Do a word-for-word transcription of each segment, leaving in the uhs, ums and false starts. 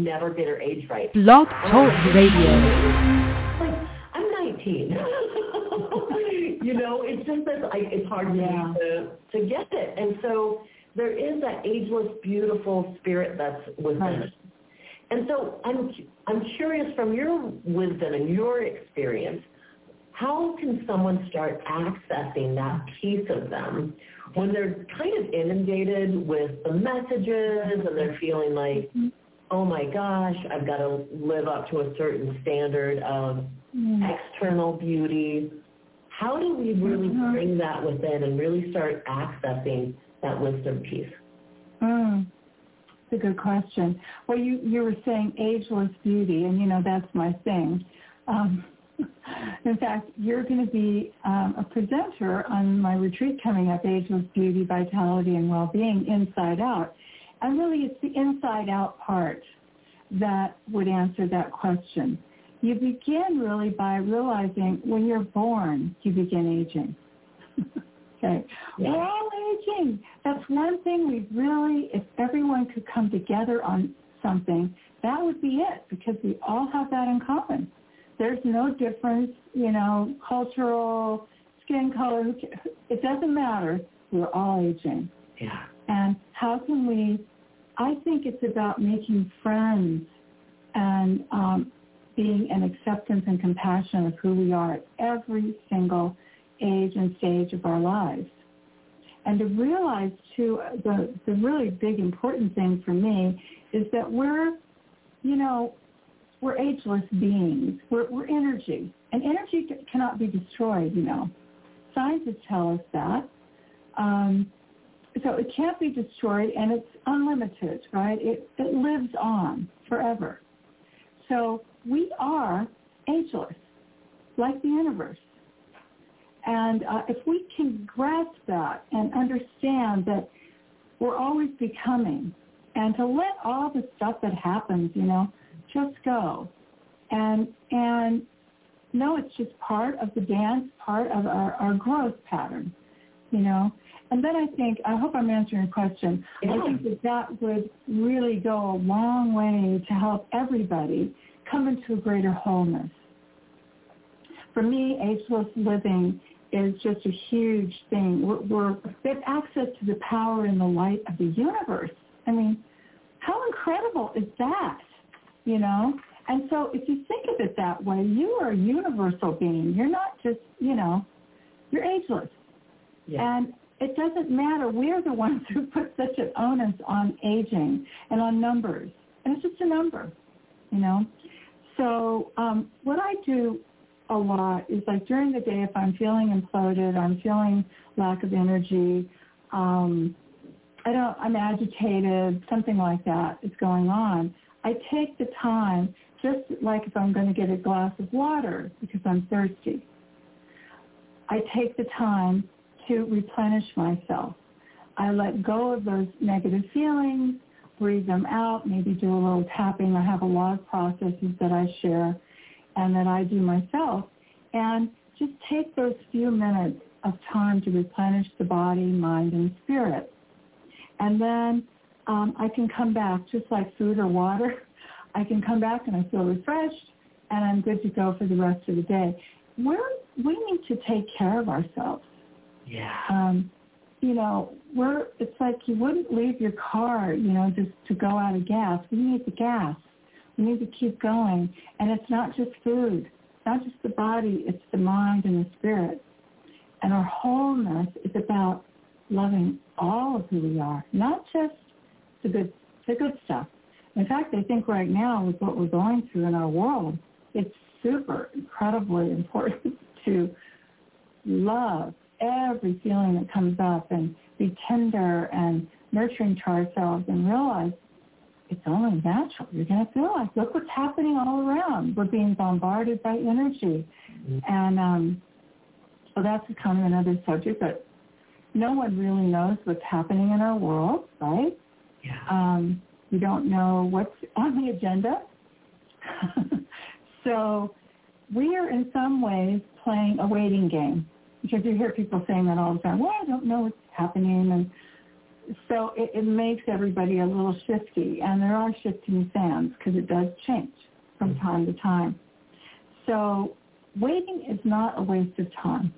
never get her age right. Blog Talk Radio. Like, I'm nineteen. You know, it's just that I, it's hard yeah. to, to get it. And so there is that ageless, beautiful spirit that's within right. us. And so I'm I'm curious from your wisdom and your experience, how can someone start accessing that piece of them when they're kind of inundated with the messages and they're feeling like, oh my gosh, I've got to live up to a certain standard of mm. external beauty. How do we really mm-hmm. bring that within and really start accessing that wisdom piece? Mm. That's a good question. Well, you, you were saying ageless beauty, and, you know, that's my thing. Um, in fact, you're going to be um, a presenter on my retreat coming up, Ageless Beauty, Vitality, and Well-Being, Inside Out. And really, it's the inside out part that would answer that question. You begin really by realizing when you're born, you begin aging. Okay. Yeah. We're all aging. That's one thing we really, if everyone could come together on something, that would be it, because we all have that in common. There's no difference, you know, cultural, skin color. It doesn't matter. We're all aging. Yeah. And how can we, I think it's about making friends and um, being an acceptance and compassion of who we are at every single age and stage of our lives. And to realize, too, the, the really big important thing for me is that we're, you know, we're ageless beings. We're, we're energy. And energy cannot be destroyed, you know. Scientists tell us that. Um, so it can't be destroyed, and it's unlimited, right? It, it lives on forever. So we are ageless, like the universe. And uh, if we can grasp that and understand that we're always becoming, and to let all the stuff that happens, you know, just go. And and no, it's just part of the dance, part of our, our growth pattern, you know. And then I think, I hope I'm answering your question, yeah. I think that that would really go a long way to help everybody come into a greater wholeness. For me, ageless living is just a huge thing. We're, we're we have access to the power and the light of the universe. I mean, how incredible is that, you know? And so if you think of it that way, you are a universal being. You're not just, you know, you're ageless. Yeah. And it doesn't matter. We're the ones who put such an onus on aging and on numbers. And it's just a number, you know? So um, what I do a lot is, like, during the day, if I'm feeling imploded, I'm feeling lack of energy, um, I don't, I'm agitated, something like that is going on, I take the time, just like if I'm going to get a glass of water because I'm thirsty, I take the time to replenish myself. I let go of those negative feelings, breathe them out, maybe do a little tapping. I have a lot of processes that I share and that I do myself, and just take those few minutes of time to replenish the body, mind, and spirit. And then um, I can come back, just like food or water, I can come back and I feel refreshed, and I'm good to go for the rest of the day. We're, we need to take care of ourselves. Yeah. Um, you know, we're, it's like you wouldn't leave your car, you know, just to go out of gas. We need the gas. We need to keep going. And it's not just food, not just the body, it's the mind and the spirit. And our wholeness is about loving all of who we are, not just the good, the good stuff. In fact, I think right now with what we're going through in our world, it's super incredibly important to love every feeling that comes up and be tender and nurturing to ourselves and realize it's only natural. You're going to feel like, look what's happening all around. We're being bombarded by energy. Mm-hmm. And um, so that's kind of another subject, but no one really knows what's happening in our world, right? Yeah. Um, we don't know what's on the agenda. So we are in some ways playing a waiting game, because you hear people saying that all the time. Well, I don't know what's happening. And so it, it makes everybody a little shifty, and there are shifting sands because it does change from time to time. So waiting is not a waste of time.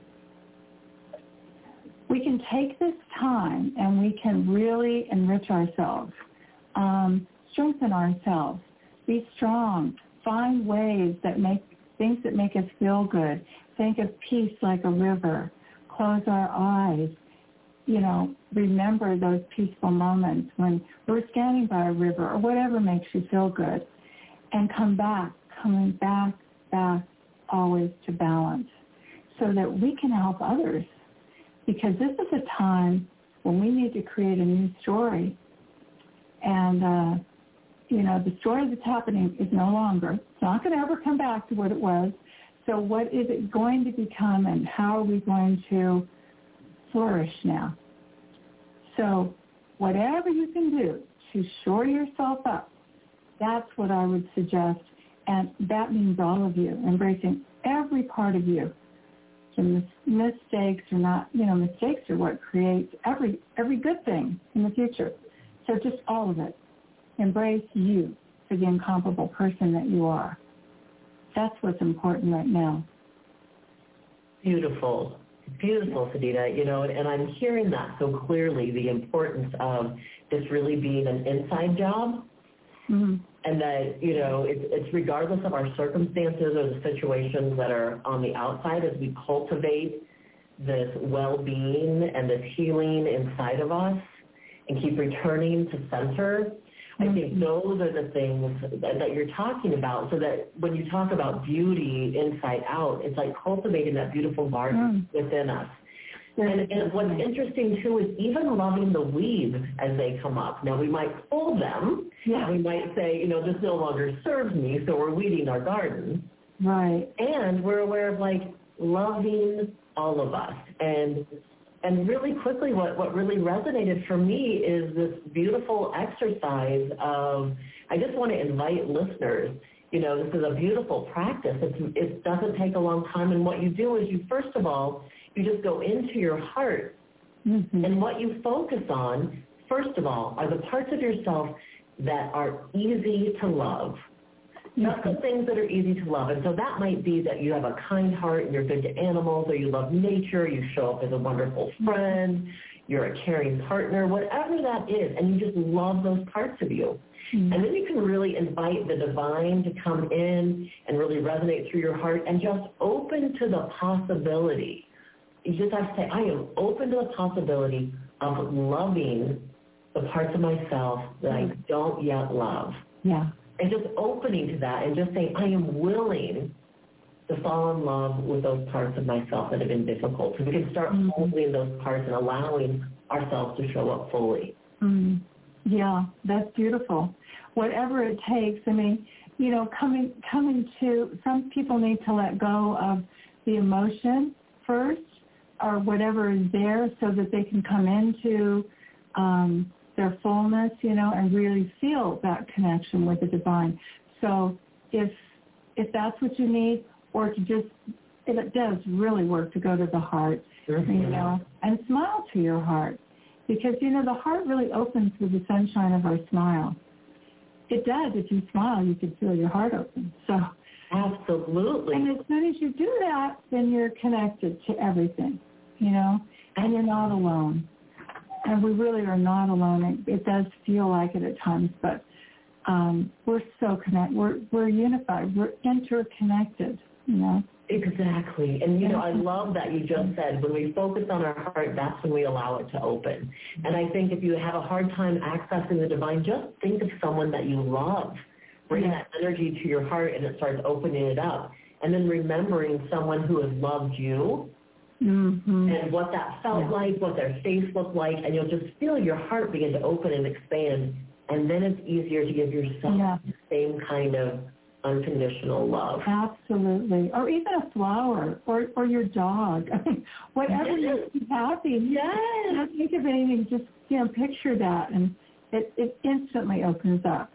We can take this time and we can really enrich ourselves, um, strengthen ourselves, be strong, find ways that make things that make us feel good. Think of peace like a river. Close our eyes. You know, remember those peaceful moments when we're standing by a river or whatever makes you feel good, and come back, coming back, back, always to balance, so that we can help others. Because this is a time when we need to create a new story. And, uh, you know, the story that's happening is no longer. It's not going to ever come back to what it was. So what is it going to become, and how are we going to flourish now? So whatever you can do to shore yourself up, that's what I would suggest. And that means all of you, embracing every part of you. So mis- mistakes are not, you know, mistakes are what creates every every good thing in the future. So just all of it. Embrace you for the incomparable person that you are. That's what's important right now. Beautiful. Beautiful, Sadina. You know, and I'm hearing that so clearly, the importance of this really being an inside job. Mm-hmm. And that, you know, it's, it's regardless of our circumstances or the situations that are on the outside, as we cultivate this well-being and this healing inside of us and keep returning to center, I think those are the things that, that you're talking about. So that when you talk about beauty inside out, it's like cultivating that beautiful garden mm. within us. And, and what's interesting, too, is even loving the weeds as they come up. Now, we might pull them. Yeah. We might say, you know, this no longer serves me, so we're weeding our garden. Right. And we're aware of, like, loving all of us. And and really quickly, what, what really resonated for me is this beautiful exercise of, I just want to invite listeners, you know, this is a beautiful practice. It's, it doesn't take a long time. And what you do is you, first of all, you just go into your heart, mm-hmm. and what you focus on, first of all, are the parts of yourself that are easy to love. Just mm-hmm. the things that are easy to love. And so that might be that you have a kind heart and you're good to animals, or you love nature, you show up as a wonderful friend, you're a caring partner, whatever that is, and you just love those parts of you. Mm-hmm. And then you can really invite the divine to come in and really resonate through your heart and just open to the possibility. You just have to say, I am open to the possibility of loving the parts of myself that I don't yet love. Yeah. And just opening to that and just saying, I am willing to fall in love with those parts of myself that have been difficult. So we can start mm-hmm. holding those parts and allowing ourselves to show up fully. Mm. Yeah, that's beautiful. Whatever it takes. I mean, you know, coming coming to, some people need to let go of the emotion first, or whatever is there, so that they can come into um, their fullness, you know, and really feel that connection with the divine. So if if that's what you need, or to just, if it does really work to go to the heart, mm-hmm. you know, and smile to your heart. Because, you know, the heart really opens with the sunshine of our smile. It does. If you smile, you can feel your heart open. So absolutely. And as soon as you do that, then you're connected to everything, you know, and you're not alone. And we really are not alone. It, it does feel like it at times, but um, we're so connected. We're, we're unified. We're interconnected, you know. Exactly. And, you know, I love that you just said, when we focus on our heart, that's when we allow it to open. And I think if you have a hard time accessing the divine, just think of someone that you love. Bring yeah. that energy to your heart, and it starts opening it up. And then remembering someone who has loved you, mm-hmm. and what that felt yeah. like, what their face looked like, and you'll just feel your heart begin to open and expand. And then it's easier to give yourself yeah. the same kind of unconditional love. Absolutely. Or even a flower, or, or your dog. I mean, whatever yes. makes you happy. Yes. Don't think of anything. Just, you know, picture that, and it, it instantly opens up.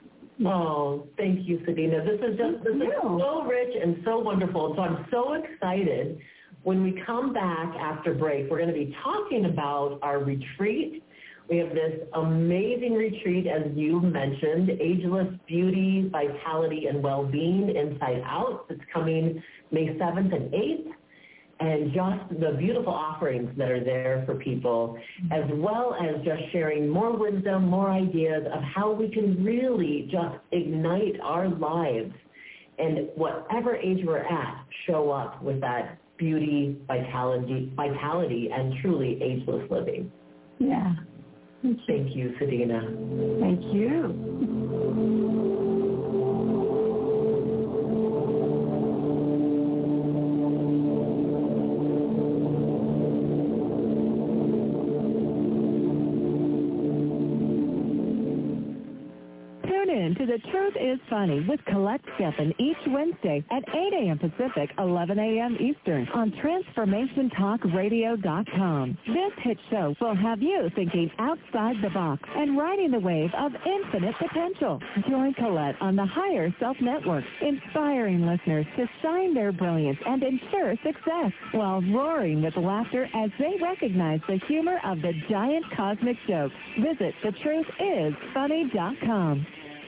Oh, thank you, Sadina. This is just this is so rich and so wonderful. So I'm so excited. When we come back after break, we're going to be talking about our retreat, We have this amazing retreat, as you mentioned, Ageless Beauty, Vitality, and Well-Being Inside Out. It's coming May seventh and eighth. And just the beautiful offerings that are there for people, as well as just sharing more wisdom, more ideas of how we can really just ignite our lives and whatever age we're at, show up with that beauty, vitality, vitality, and truly ageless living. Yeah. Thank you, Thank you Sadina. Thank you. To The Truth is Funny with Colette Steffen each Wednesday at eight a.m. Pacific, eleven a.m. Eastern on Transformation Talk Radio dot com. This hit show will have you thinking outside the box and riding the wave of infinite potential. Join Colette on the Higher Self Network, inspiring listeners to shine their brilliance and ensure success while roaring with laughter as they recognize the humor of the giant cosmic joke. Visit the truth is funny dot com.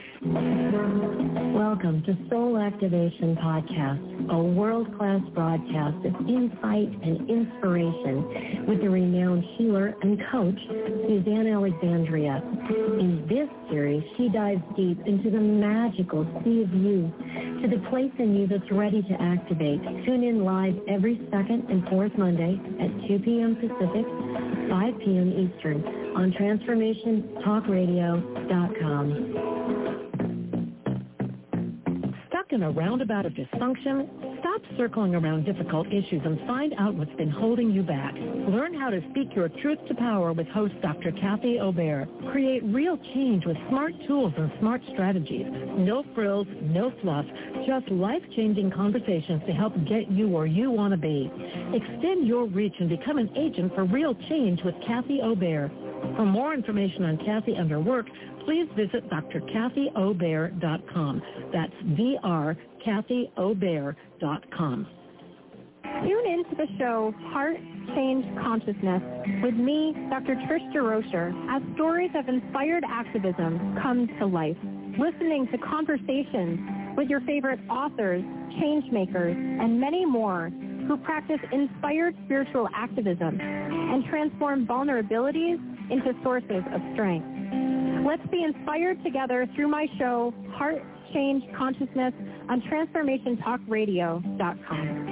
Welcome to Soul Activation Podcast, a world-class broadcast of insight and inspiration with the renowned healer and coach, Suzanne Alexandria. In this series, she dives deep into the magical sea of you, to the place in you that's ready to activate. Tune in live every second and fourth Monday at two p.m. Pacific, five p.m. Eastern on Transformation Talk Radio dot com. In a roundabout of dysfunction, stop circling around difficult issues and find out what's been holding you back. Learn how to speak your truth to power with host Doctor Kathy Obear. Create real change with smart tools and smart strategies. No frills, no fluff, just life-changing conversations to help get you where you want to be. Extend your reach and become an agent for real change with Kathy Obear. For more information on Kathy and her work, please visit D R Kathy Obear dot com. That's D R Kathy Obear dot com. Tune in to the show Heart Change Consciousness with me, Doctor Trish DeRocher, as stories of inspired activism come to life. Listening to conversations with your favorite authors, change makers, and many more who practice inspired spiritual activism and transform vulnerabilities into sources of strength. Let's be inspired together through my show, Heart Change Consciousness, on Transformation Talk Radio dot com.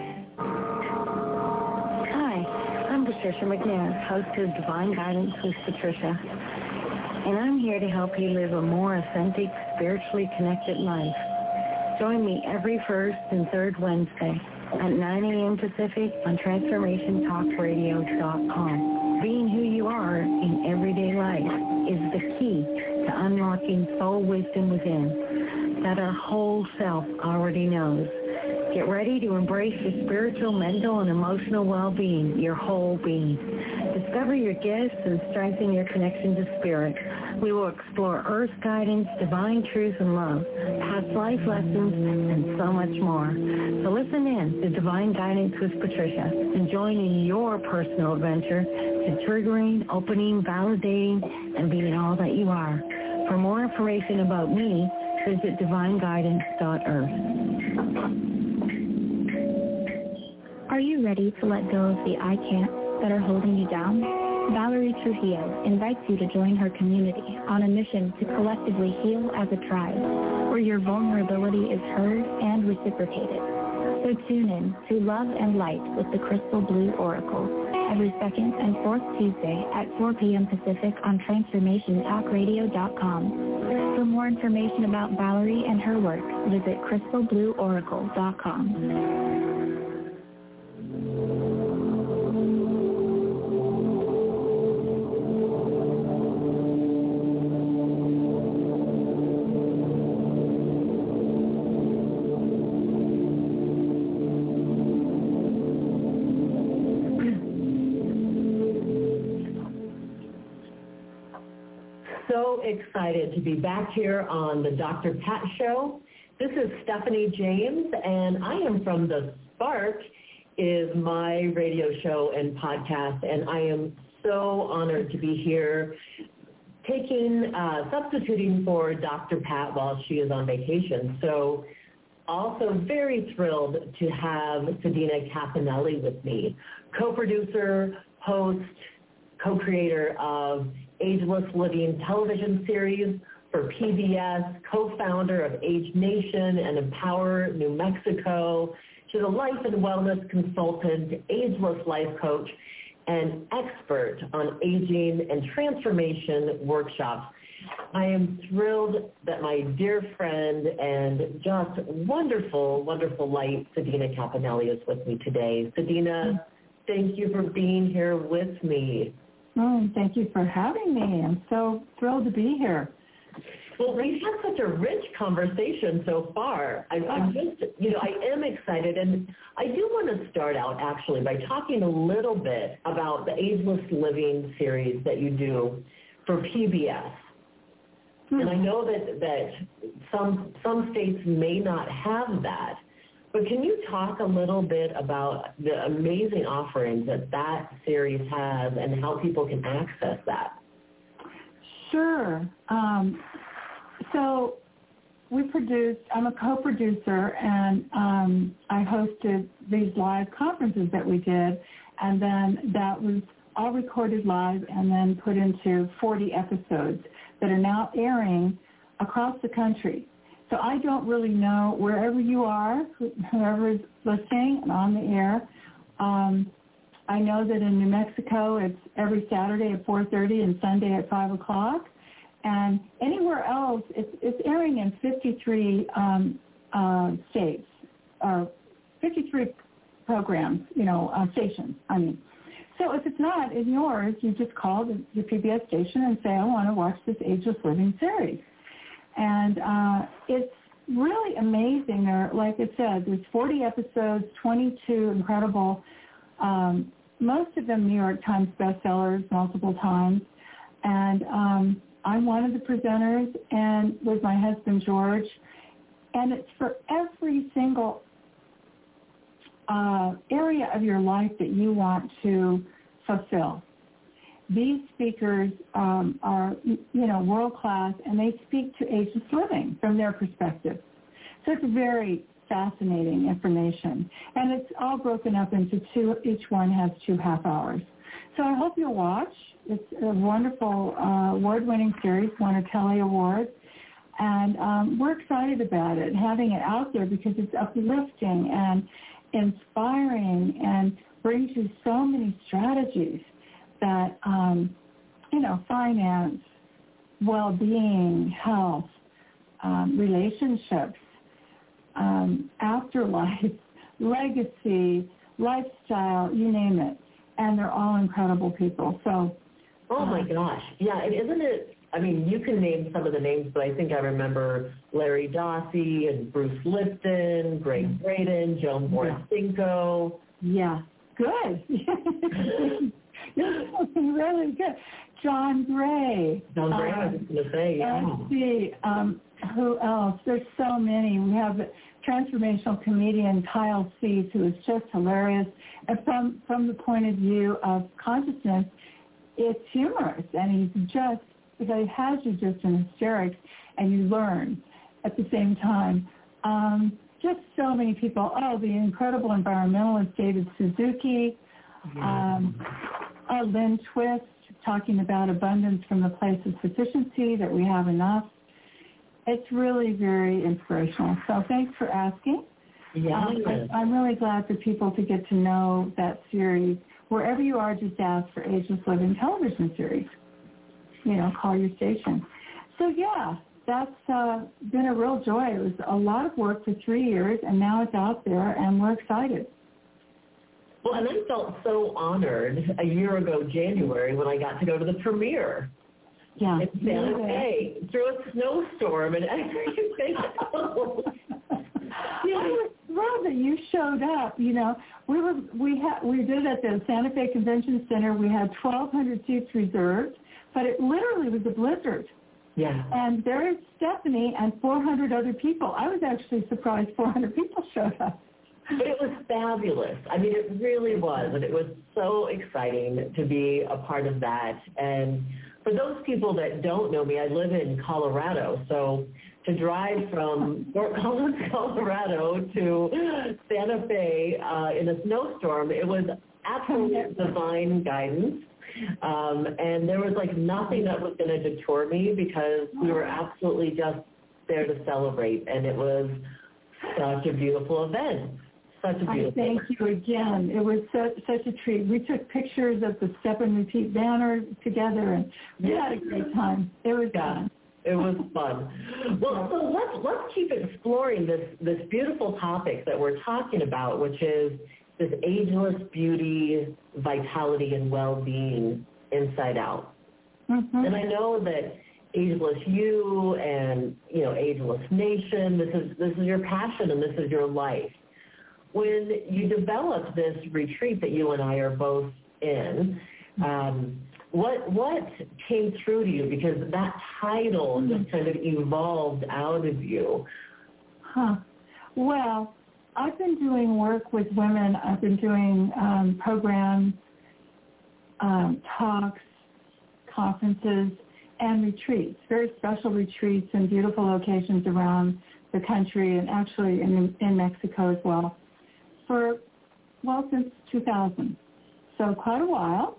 Hi, I'm Patricia McNair, host of Divine Guidance with Patricia, and I'm here to help you live a more authentic, spiritually connected life. Join me every first and third Wednesday at nine a.m. Pacific on Transformation Talk Radio dot com. Being who you are in everyday life is the key to unlocking soul wisdom within that our whole self already knows. Get ready to embrace your spiritual, mental, and emotional well-being, your whole being. Discover your gifts and strengthen your connection to spirit. We will explore earth guidance, divine truth and love, past life lessons, and so much more. So listen in to Divine Guidance with Patricia and join in your personal adventure to triggering, opening, validating, and being all that you are. For more information about me, visit divine guidance dot earth. Are you ready to let go of the I can't that are holding you down? Valerie Trujillo invites you to join her community on a mission to collectively heal as a tribe, where your vulnerability is heard and reciprocated. So tune in to Love and Light with the Crystal Blue Oracle every second and fourth Tuesday at four p.m. Pacific on Transformation Talk Radio dot com. For more information about Valerie and her work, visit Crystal Blue Oracle dot com. Excited to be back here on the Doctor Pat Show. This is Stephanie James, and I am from The Spark, is my radio show and podcast, and I am so honored to be here taking, uh, substituting for Doctor Pat while she is on vacation. So also very thrilled to have Sadina Caponelli with me, co-producer, host, co-creator of Ageless Living television series for P B S, co-founder of Age Nation and Empower New Mexico. She's a life and wellness consultant, ageless life coach, and expert on aging and transformation workshops. I am thrilled that my dear friend and just wonderful, wonderful light, Sadina Caponelli, is with me today. Sadina, thank you for being here with me. Oh, thank you for having me. I'm so thrilled to be here. Well, we've had such a rich conversation so far. I, I'm just, you know, I am excited, and I do want to start out actually by talking a little bit about the Ageless Living series that you do for P B S. Hmm. And I know that, that some some states may not have that, but can you talk a little bit about the amazing offerings that that series has and how people can access that? Sure. Um, so we produced, I'm a co-producer, and um, I hosted these live conferences that we did, and then that was all recorded live and then put into forty episodes that are now airing across the country. So I don't really know, wherever you are, whoever is listening and on the air, um, I know that in New Mexico it's every Saturday at four thirty and Sunday at five o'clock. And anywhere else, it's, it's airing in fifty-three um, uh, states, or fifty-three programs, you know, uh, stations, I mean. So if it's not in yours, you just call the, the P B S station and say, I want to watch this Ageless Living series. And uh, it's really amazing. There, like I said, there's forty episodes, twenty-two incredible, um, most of them New York Times bestsellers multiple times. And um, I'm one of the presenters, and with my husband, George. And it's for every single uh, area of your life that you want to fulfill. These speakers um, are, you know, world-class, and they speak to ageless living from their perspective. So it's very fascinating information. And it's all broken up into two, each one has two half hours. So I hope you'll watch. It's a wonderful uh, award-winning series, won a Telly Award. And um, we're excited about it, having it out there because it's uplifting and inspiring and brings you so many strategies that, um, you know, finance, well-being, health, um, relationships, um, afterlife, legacy, lifestyle, you name it. And they're all incredible people. So, oh my gosh, yeah, and isn't it? I mean, you can name some of the names, but I think I remember Larry Dossey and Bruce Lipton, Greg Braden, Joan Boracinko. Yeah, good. Really good. John Gray. John Gray, um, I was going to say, yeah. Let's see, um, who else? There's so many. We have transformational comedian Kyle Cease, who is just hilarious. And from, from the point of view of consciousness, it's humorous. And he's just, because he has you just in hysterics, and you learn at the same time. Um, just so many people. Oh, the incredible environmentalist David Suzuki. Um, uh, Lynn Twist, talking about abundance from the place of sufficiency, that we have enough. It's really very inspirational. So thanks for asking. Yeah, um, I, I'm really glad for people to get to know that series. Wherever you are, just ask for Ageless Living television series. You know, call your station. So yeah, that's uh, been a real joy. It was a lot of work for three years, and now it's out there, and we're excited. Well, and I felt so honored a year ago, January, when I got to go to the premiere. Yeah. In Santa Fe, through a snowstorm and everything else. Yeah, I was thrilled that you showed up. You know, we were we had we did it at the Santa Fe Convention Center. We had twelve hundred seats reserved, but it literally was a blizzard. Yeah. And there is Stephanie and four hundred other people. I was actually surprised four hundred people showed up. But it was fabulous. I mean, it really was, and it was so exciting to be a part of that. And for those people that don't know me, I live in Colorado, so to drive from Fort Collins, Colorado to Santa Fe uh, in a snowstorm, it was absolute divine guidance. Um, and there was like nothing that was going to deter me because we were absolutely just there to celebrate. And it was such a beautiful event. Such a beautiful I thank you again. It was such, such a treat. We took pictures of the Step and Repeat banner together, and we had a great time. It was yeah, fun. It was fun. Well, so let's let's keep exploring this this beautiful topic that we're talking about, which is this ageless beauty, vitality, and well-being inside out. Mm-hmm. And I know that Ageless You and you know Ageless Nation, this is this is your passion and this is your life. When you developed this retreat that you and I are both in, um, what what came through to you? Because that title just kind of evolved out of you. Huh. Well, I've been doing work with women. I've been doing um, programs, um, talks, conferences, and retreats, very special retreats in beautiful locations around the country and actually in, in Mexico as well. For, well, since two thousand, so quite a while.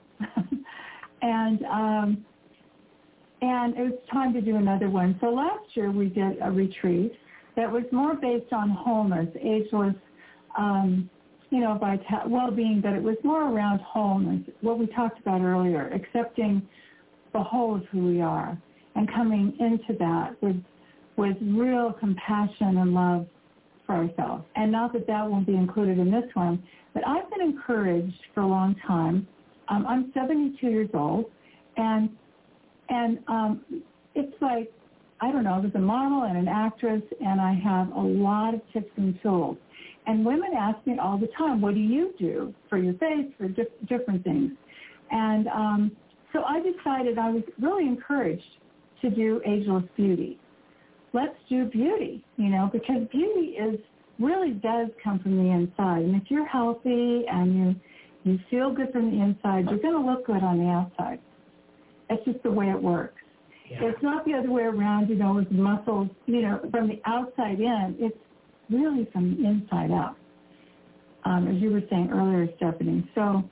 and um, and it was time to do another one. So last year we did a retreat that was more based on wholeness, ageless, um, you know, vital, well-being, but it was more around wholeness, what we talked about earlier, accepting the whole of who we are and coming into that with with real compassion and love for ourselves. And not that that won't be included in this one, but I've been encouraged for a long time. Um, I'm seventy-two years old, and and um, it's like, I don't know, I was a model and an actress, and I have a lot of tips and tools. And women ask me all the time, what do you do for your face, for di- different things? And um, so I decided I was really encouraged to do Ageless Beauty. Let's do beauty, you know, because beauty is really does come from the inside. And if you're healthy and you you feel good from the inside, you're going to look good on the outside. That's just the way it works. Yeah. It's not the other way around, you know, with muscles, you know, from the outside in. It's really from the inside out, um, as you were saying earlier, Stephanie. So,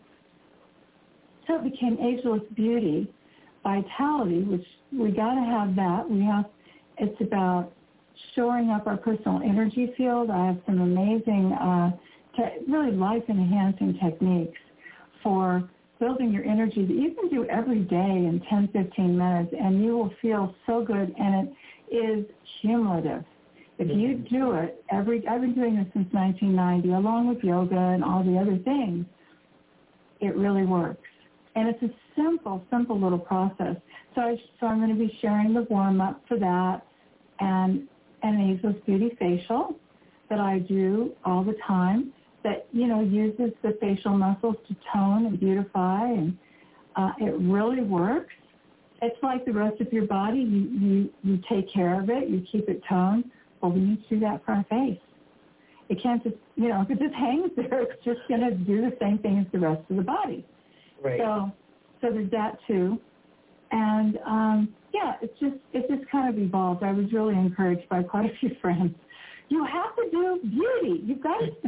so it became Ageless Beauty, Vitality, which we got to have that. We have. It's about shoring up our personal energy field. I have some amazing, uh, te- really life-enhancing techniques for building your energy that you can do every day in ten, fifteen minutes, and you will feel so good, and it is cumulative. If you do it every, I've been doing this since nineteen ninety, along with yoga and all the other things, it really works. And it's a simple, simple little process. So, I, so I'm going to be sharing the warm-up for that, and an Ageless Beauty facial that I do all the time that, you know, uses the facial muscles to tone and beautify, and uh, it really works. It's like the rest of your body. You, you, you take care of it. You keep it toned. Well, we need to do that for our face. It can't just, you know, if it just hangs there, it's just going to do the same thing as the rest of the body. Right. So, so there's that too. And, um, yeah, it's just it just kind of evolved. I was really encouraged by quite a few friends. You have to do beauty. You've got to,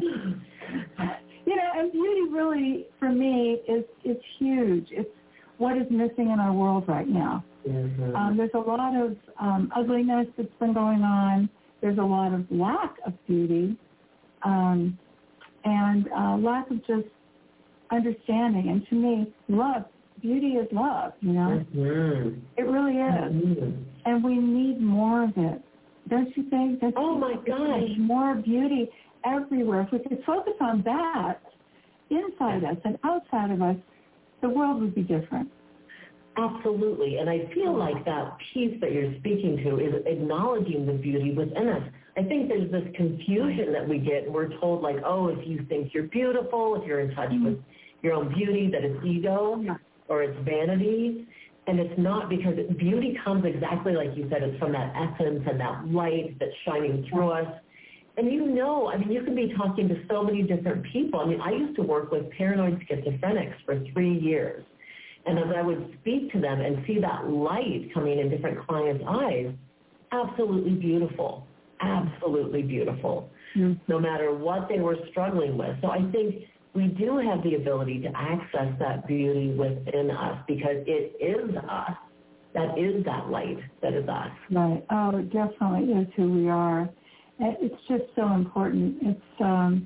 you know, and beauty really, for me, is is huge. It's what is missing in our world right now. Mm-hmm. Um, there's a lot of um, ugliness that's been going on. There's a lot of lack of beauty, um, and uh, lack of just understanding. And to me, love. Beauty is love, you know. Mm-hmm. It really is. Mm-hmm. And we need more of it. Don't you think? That's oh, my gosh. More beauty everywhere. If we could focus on that inside us and outside of us, the world would be different. Absolutely. And I feel like that piece that you're speaking to is acknowledging the beauty within us. I think there's this confusion that we get. We're told, like, oh, if you think you're beautiful, if you're in touch mm-hmm. with your own beauty, that it's ego. Yeah. Or it's vanity, and it's not, because beauty comes exactly like you said. It's from that essence and that light that's shining through us. And you know, I mean, you can be talking to so many different people. I mean, I used to work with paranoid schizophrenics for three years. And as I would speak to them and see that light coming in different clients' eyes, absolutely beautiful, absolutely beautiful, mm-hmm. no matter what they were struggling with. So I think we do have the ability to access that beauty within us because it is us. That is that light that is us. Right. Oh, it definitely is who we are. It's just so important. It's um,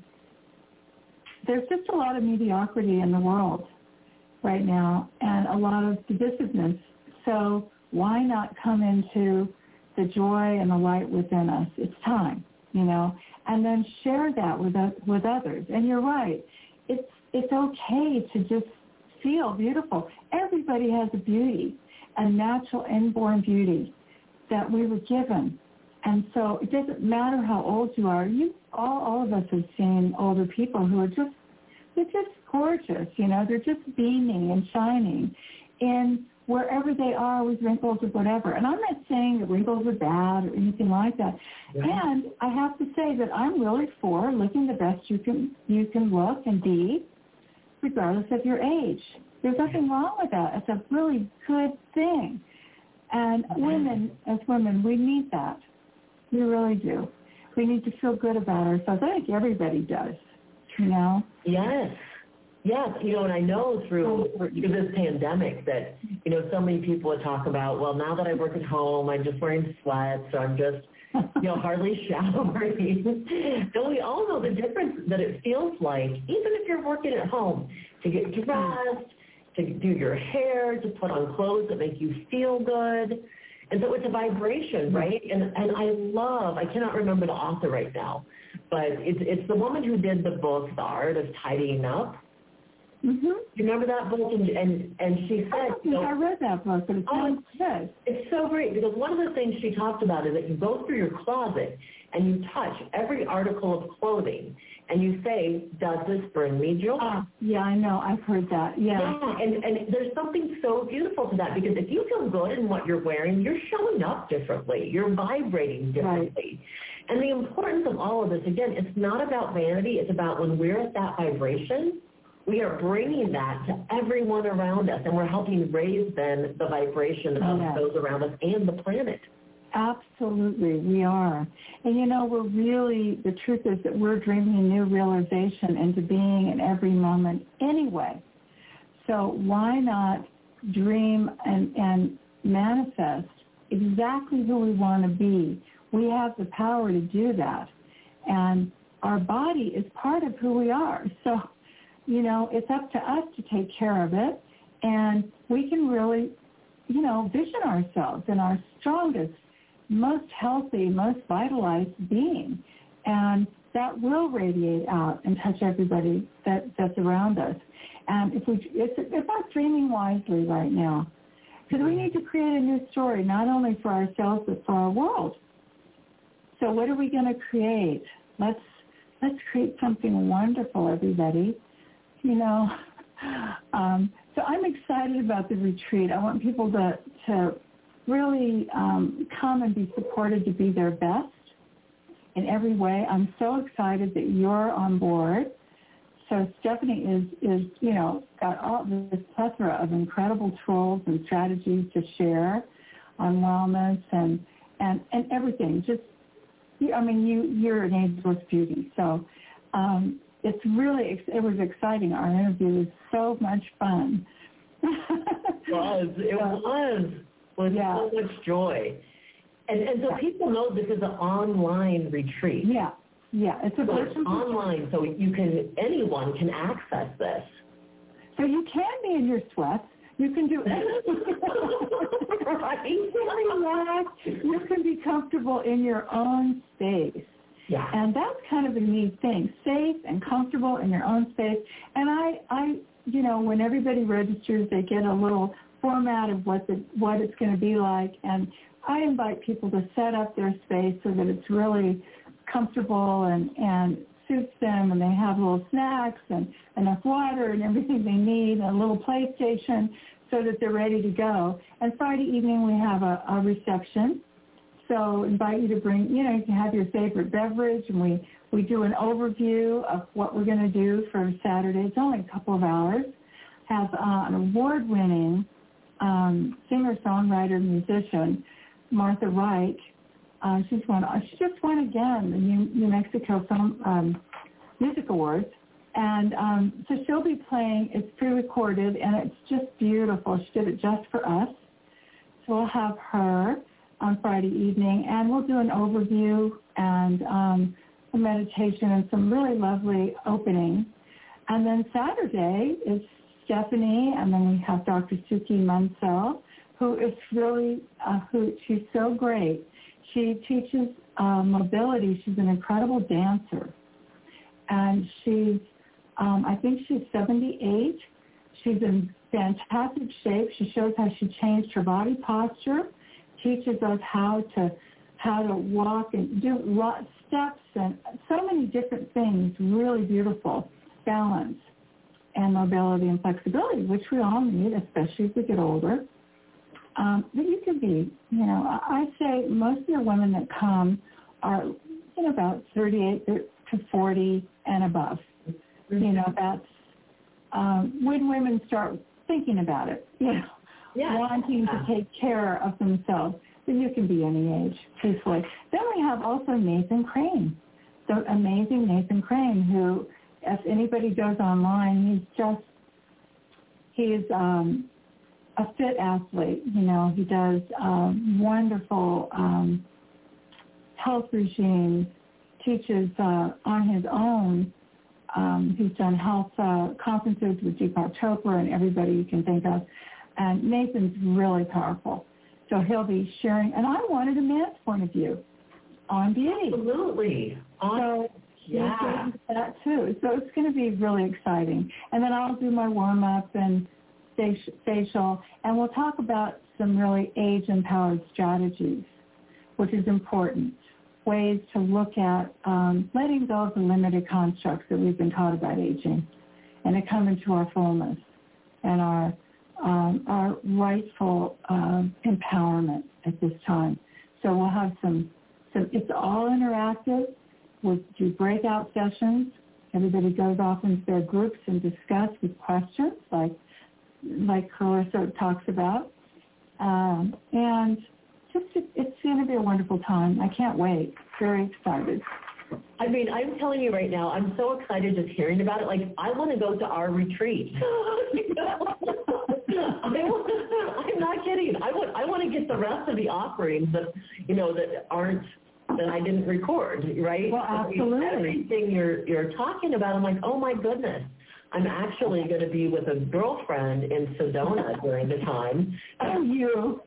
there's just a lot of mediocrity in the world right now and a lot of divisiveness. So why not come into the joy and the light within us? It's time, you know, and then share that with with others. And you're right. It's it's okay to just feel beautiful. Everybody has a beauty, a natural inborn beauty that we were given. And so it doesn't matter how old you are. You all all of us have seen older people who are just they're just gorgeous, you know, they're just beaming and shining in wherever they are with wrinkles or whatever. And I'm not saying that wrinkles are bad or anything like that. Yeah. And I have to say that I'm really for looking the best you can you can look and be, regardless of your age. There's nothing wrong with that. It's a really good thing. And women, as women, we need that. We really do. We need to feel good about ourselves. I think everybody does, you know? Yes. Yes, you know, and I know through, through this pandemic that, you know, so many people would talk about, well, now that I work at home, I'm just wearing sweats, or I'm just, you know, hardly showering. Don't we all know the difference that it feels like, even if you're working at home, to get dressed, to do your hair, to put on clothes that make you feel good. And so it's a vibration, right? And and I love, I cannot remember the author right now, but it's it's the woman who did the book, The Art of Tidying Up. Mm-hmm. You remember that book? And and, and she said, I, you know, I read that book, but it's oh, good. It's so great because one of the things she talked about is that you go through your closet and you touch every article of clothing and you say, does this bring me joy? Uh, yeah, I know. I've heard that. Yeah. Yeah, and, and there's something so beautiful to that because if you feel good in what you're wearing, you're showing up differently. You're vibrating differently. Right. And the importance of all of this, again, it's not about vanity. It's about when we're at that vibration, we are bringing that to everyone around us, and we're helping raise then the vibration of yes. those around us and the planet. Absolutely, we are. And, you know, we're really, the truth is that we're dreaming a new realization into being in every moment anyway. So why not dream and, and manifest exactly who we want to be? We have the power to do that. And our body is part of who we are. So, you know, it's up to us to take care of it. And we can really, you know, vision ourselves in our strongest, most healthy, most vitalized being. And that will radiate out and touch everybody that, that's around us. And if we, it's, it's about dreaming wisely right now. Because we need to create a new story, not only for ourselves, but for our world. So what are we going to create? Let's, let's create something wonderful, everybody. You know, um, so I'm excited about the retreat. I want people to, to really um, come and be supported to be their best in every way. I'm so excited that you're on board. So Stephanie is, is you know, got all this plethora of incredible tools and strategies to share on wellness and, and, and everything. Just, I mean, you, you're an ageless beauty. So um, it's really, it was exciting. Our interview was so much fun. It was. It was. With yeah. so much joy. And and so people know this is an online retreat. Yeah, yeah. It's a so it's online, so you can, anyone can access this. So you can be in your sweats. You can do anything. Right. You can relax. You can be comfortable in your own space. Yeah. And that's kind of a neat thing, safe and comfortable in your own space. And I, I, you know, when everybody registers, they get a little format of what the what it's going to be like, and I invite people to set up their space so that it's really comfortable and, and suits them, and they have little snacks and enough water and everything they need, and a little PlayStation so that they're ready to go. And Friday evening we have a, a reception, so invite you to bring, you know, you can have your favorite beverage, and we, we do an overview of what we're going to do for Saturday. It's only a couple of hours. has uh, an award-winning um, singer-songwriter, musician, Martha Reich. Uh, she's won. She just won again the New, New Mexico Film um, Music Awards, and um, so she'll be playing. It's pre-recorded, and it's just beautiful. She did it just for us. So we'll have her on Friday evening, and we'll do an overview and um, a meditation and some really lovely opening. And then Saturday is Stephanie, and then we have Doctor Suki Munsell, who is really, uh, who she's so great. She teaches uh, mobility. She's an incredible dancer. And she's, um, I think she's seventy-eight. She's in fantastic shape. She shows how she changed her body posture, teaches us how to how to walk and do steps and so many different things, really beautiful, balance and mobility and flexibility, which we all need, especially as we get older. Um, but you could be, you know, I say most of the women that come are, you know, about thirty-eight to forty and above. Mm-hmm. You know, that's um, when women start thinking about it, you know, yeah. wanting to take care of themselves. But you can be any age, truthfully. Then we have also Nathan Crane, the amazing Nathan Crane, who, if anybody goes online, he's just, he's um, a fit athlete. You know, he does um, wonderful um, health regimes, teaches uh, on his own. Um, he's done health uh, conferences with Deepak Chopra and everybody you can think of. And Nathan's really powerful. So he'll be sharing, and I wanted a man's point of view on beauty. Absolutely. So yeah, that too. So it's going to be really exciting. And then I'll do my warm up and facial, and we'll talk about some really age-empowered strategies, which is important. Ways to look at um, letting go of the limited constructs that we've been taught about aging, and to come into our fullness and our um, our rightful uh, empowerment at this time. So we'll have some, some. It's all interactive. We'll do breakout sessions. Everybody goes off into their groups and discuss with questions, like like Clarissa talks about, um, and. It's going to be a wonderful time. I can't wait. Very excited. I mean, I'm telling you right now, I'm so excited just hearing about it. Like, I want to go to our retreat. You know? I, I'm not kidding. I want, I want to get the rest of the offerings that, you know, that aren't, that I didn't record, right? Well, absolutely. Everything you're, you're talking about, I'm like, oh, my goodness. I'm actually going to be with a girlfriend in Sedona during the time. Oh, you.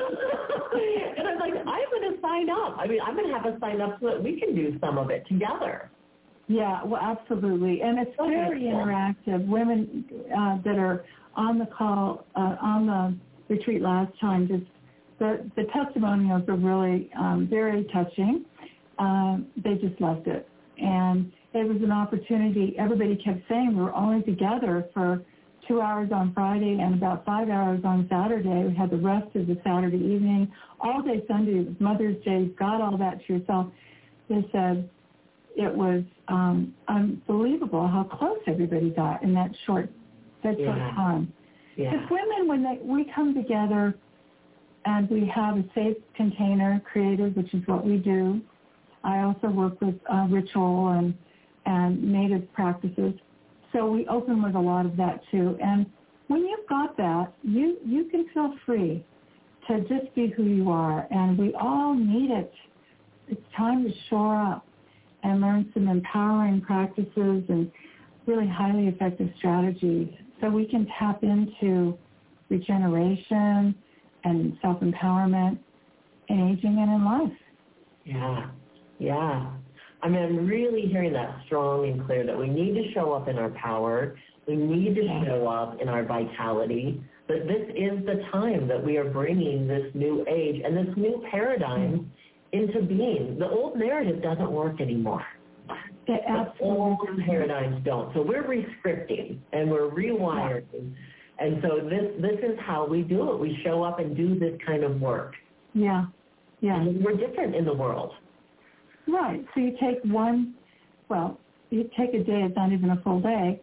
And I'm like, I'm going to sign up. I mean, I'm going to have us sign up so that we can do some of it together. Yeah, well, absolutely. And it's okay. Very interactive. Women uh, that are on the call, uh, on the retreat last time, just the, the testimonials are really um, very touching. Uh, they just loved it. And it was an opportunity. Everybody kept saying we were only together for two hours on Friday and about five hours on Saturday. We had the rest of the Saturday evening, all day Sunday. It was Mother's Day. You've got all that to yourself. They said it was um, unbelievable how close everybody got in that short, that short yeah. time. Yeah. Because women, when they, we come together and we have a safe container created, which is what we do. I also work with uh, ritual and and native practices. So we open with a lot of that too. And when you've got that, you, you can feel free to just be who you are. And we all need it. It's time to shore up and learn some empowering practices and really highly effective strategies so we can tap into regeneration and self-empowerment in aging and in life. Yeah, yeah. I mean, I'm really hearing that strong and clear that we need to show up in our power. We need to show up in our vitality. But this is the time that we are bringing this new age and this new paradigm into being. The old narrative doesn't work anymore. The old paradigms don't. So we're rescripting and we're rewiring. Yeah. And so this this is how we do it. We show up and do this kind of work. Yeah, yeah. And we're different in the world. Right. So you take one, well, you take a day, it's not even a full day,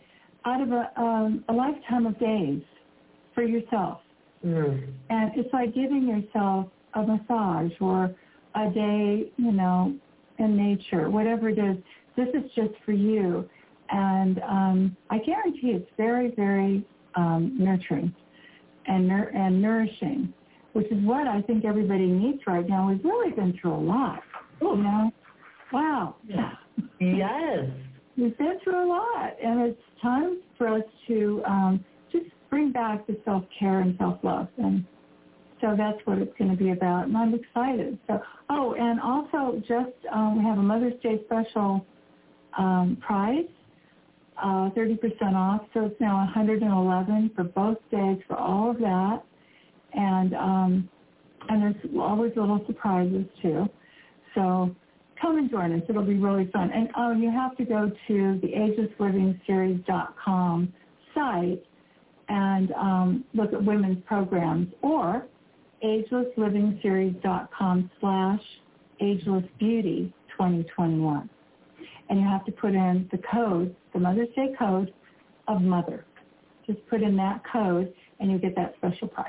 out of a, um, a lifetime of days for yourself. Mm. And it's like giving yourself a massage or a day, you know, in nature, whatever it is. This is just for you. And um, I guarantee it's very, very um, nurturing and, nur- and nourishing, which is what I think everybody needs right now. We've really been through a lot, you know. Wow. Yeah. Yes. We've been through a lot, and it's time for us to um, just bring back the self-care and self-love. And so that's what it's going to be about, and I'm excited. So, oh, and also just um, we have a Mother's Day special um, prize, uh, thirty percent off. So it's now one hundred eleven for both days for all of that. And um, and there's always little surprises, too. So come and join us. It'll be really fun. And oh, you have to go to the ageless living series dot com site and um, look at women's programs, or ageless living series dot com slash ageless beauty twenty twenty-one. And you have to put in the code, the Mother's Day code of mother. Just put in that code, and you get that special price.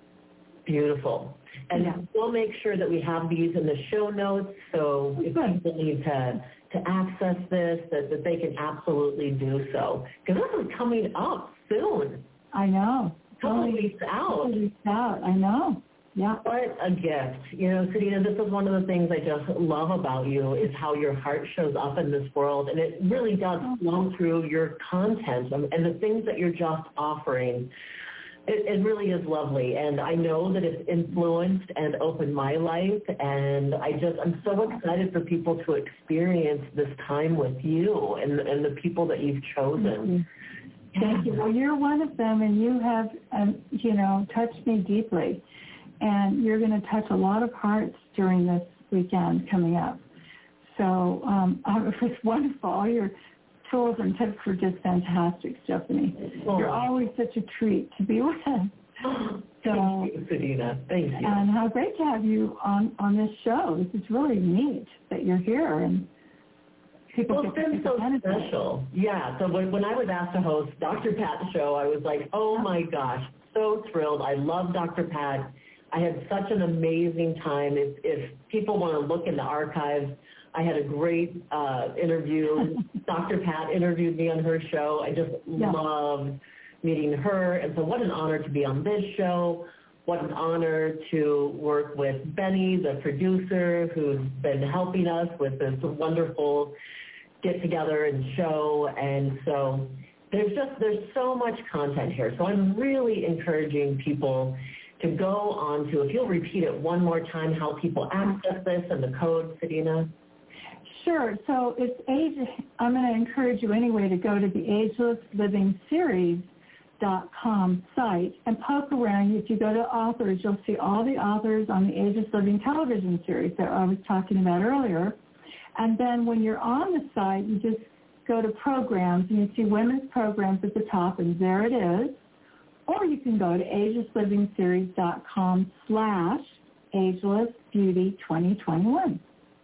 Beautiful. And yeah. We'll make sure that we have these in the show notes, so if people need to, to access this, that, that they can absolutely do so. Because this is coming up soon. I know. A couple weeks out. Couple weeks out, I know. Yeah. What a gift. You know, Sadina, this is one of the things I just love about you is how your heart shows up in this world, and it really does flow through your content and the things that you're just offering. It, it really is lovely, and I know that it's influenced and opened my life, and I just, I'm so excited for people to experience this time with you and, and the people that you've chosen. Mm-hmm. Thank you. Well, you're one of them, and you have, um, you know, touched me deeply, and you're going to touch a lot of hearts during this weekend coming up. So um, it's wonderful. All your tools and tips were just fantastic, Stephanie. Oh. You're always such a treat to be with. So, thank you, Sadina. Thank you. And how great to have you on, on this show. This is really neat that you're here. And people well, it's been so special. Yeah, so when, when I was asked to host Doctor Pat's show, I was like, oh, my gosh, so thrilled. I love Doctor Pat. I had such an amazing time. If, if people want to look in the archives, I had a great uh, interview. Doctor Pat interviewed me on her show. I just yeah. loved meeting her. And so what an honor to be on this show. What an honor to work with Benny, the producer, who's been helping us with this wonderful get-together and show. And so there's just, there's so much content here. So I'm really encouraging people to go on to, if you'll repeat it one more time, how people access this and the code, Sadina. Sure. So it's age. I'm going to encourage you anyway to go to the ageless living series dot com site and poke around. If you go to authors, you'll see all the authors on the Ageless Living television series that I was talking about earlier. And then when you're on the site, you just go to programs, and you see women's programs at the top, and there it is. Or you can go to ageless living series dot com slash ageless beauty twenty twenty-one.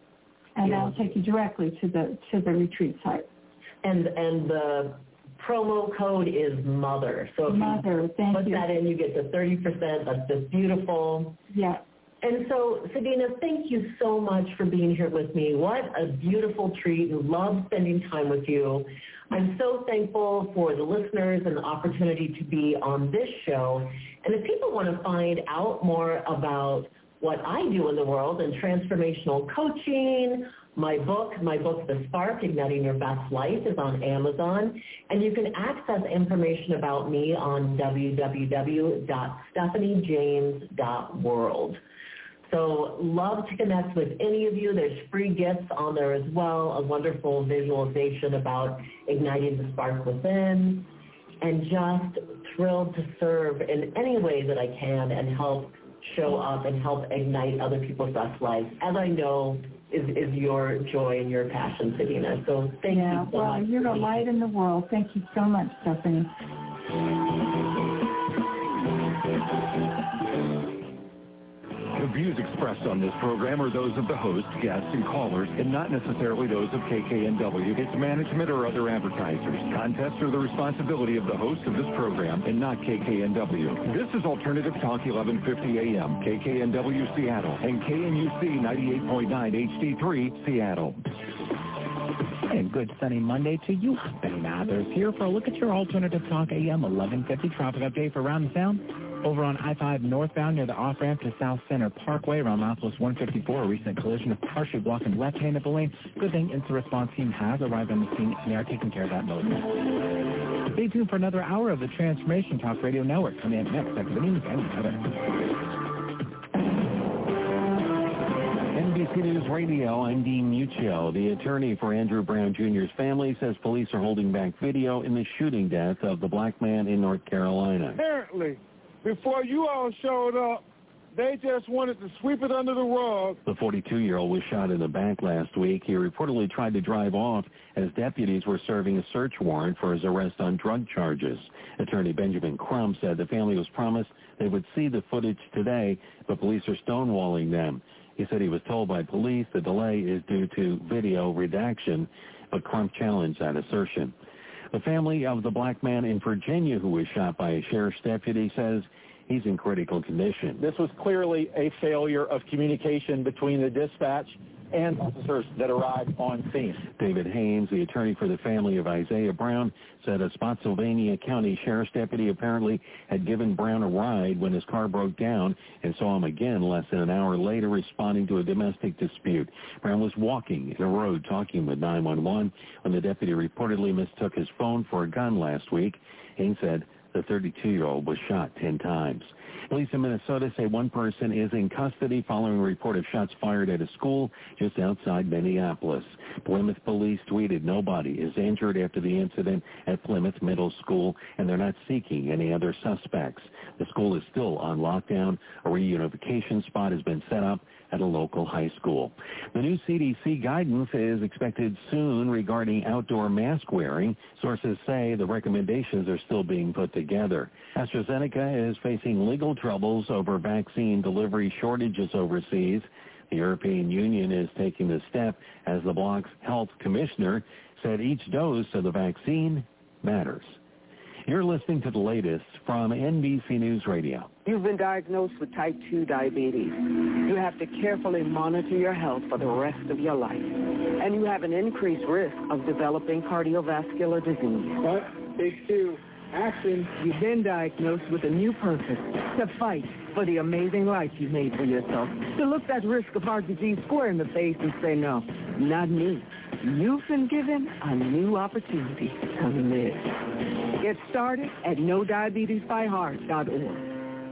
And yeah. that'll take you directly to the to the retreat site. And and the promo code is MOTHER. So if Mother, you thank put you. that in, you get the thirty percent. That's just beautiful. Yeah. And so, Sadina, thank you so much for being here with me. What a beautiful treat. Love spending time with you. I'm so thankful for the listeners and the opportunity to be on this show. And if people want to find out more about what I do in the world and transformational coaching, my book, my book, The Spark, Igniting Your Best Life, is on Amazon. And you can access information about me on w w w dot stephanie james dot world. So love to connect with any of you. There's free gifts on there as well, a wonderful visualization about igniting the spark within, and just thrilled to serve in any way that I can and help show up and help ignite other people's best lives, as I know is, is your joy and your passion, Sadina. So thank yeah, you so well, much. You're a light in the world. Thank you so much, Stephanie. views expressed on this program are those of the host, guests, and callers, and not necessarily those of K K N W, its management, or other advertisers. Contests are the responsibility of the host of this program and not K K N W. This is Alternative Talk eleven fifty A M, K K N W Seattle, and K N U C ninety-eight point nine H D three Seattle. And good sunny Monday to you. Benny Mathers here for a look at your Alternative Talk A M eleven fifty traffic update for Around the Sound. Over on I five northbound near the off-ramp to South Center Parkway around Milepost one fifty-four, a recent collision is partially blocking the left-hand of the lane. Good thing instant response team has arrived on the scene and they are taking care of that motion. Stay tuned for another hour of the Transformation Talk Radio Network. Coming up next after the news and weather. N B C News Radio, I'm Dean Muccio. The attorney for Andrew Brown Junior's family says police are holding back video in the shooting death of the black man in North Carolina. Apparently, before you all showed up, they just wanted to sweep it under the rug. The forty-two-year-old was shot in the back last week. He reportedly tried to drive off as deputies were serving a search warrant for his arrest on drug charges. Attorney Benjamin Crump said the family was promised they would see the footage today, but police are stonewalling them. He said he was told by police the delay is due to video redaction, but Crump challenged that assertion. The family of the black man in Virginia who was shot by a sheriff's deputy says he's in critical condition. This was clearly a failure of communication between the dispatch and officers that arrived on scene. David Haynes, the attorney for the family of Isaiah Brown, said a Spotsylvania County sheriff's deputy apparently had given Brown a ride when his car broke down and saw him again less than an hour later responding to a domestic dispute. Brown was walking in a road talking with nine one one when the deputy reportedly mistook his phone for a gun last week. Haynes said the thirty-two-year-old was shot ten times. Police in Minnesota say one person is in custody following a report of shots fired at a school just outside Minneapolis. Plymouth police tweeted nobody is injured after the incident at Plymouth Middle School, and they're not seeking any other suspects. The school is still on lockdown. A reunification spot has been set up at a local high school. The new C D C guidance is expected soon regarding outdoor mask wearing. Sources say the recommendations are still being put together. AstraZeneca is facing legal troubles over vaccine delivery shortages overseas. The European Union is taking the step as the bloc's health commissioner said each dose of the vaccine matters. You're listening to the latest from N B C News Radio. You've been diagnosed with type two diabetes. You have to carefully monitor your health for the rest of your life. And you have an increased risk of developing cardiovascular disease. But, Big Two, action. You've been diagnosed with a new purpose, to fight for the amazing life you made for yourself. To look that risk of heart disease square in the face and say, no, not me. You've been given a new opportunity to live. Get started at no diabetes by heart dot org.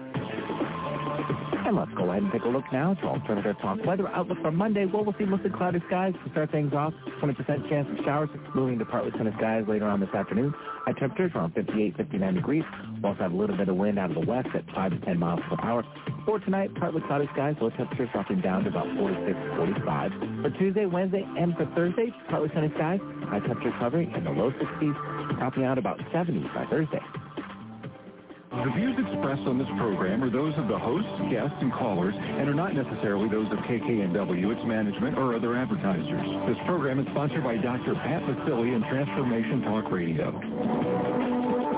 And let's go ahead and take a look now to Alternative Talk weather outlook for Monday. Well, we'll see mostly cloudy skies to start things off. twenty percent chance of showers, moving to partly sunny skies later on this afternoon. High temperatures around fifty-eight, fifty-nine degrees. We'll also have a little bit of wind out of the west at five to ten miles per hour. For tonight, partly cloudy skies, low temperatures dropping down to about forty-six, forty-five. For Tuesday, Wednesday, and for Thursday, partly sunny skies. High temperatures hovering in the low sixties, topping out about seventy by Thursday. The views expressed on this program are those of the hosts, guests, and callers, and are not necessarily those of K K N W, its management, or other advertisers. This program is sponsored by Doctor Pat Vasili and Transformation Talk Radio.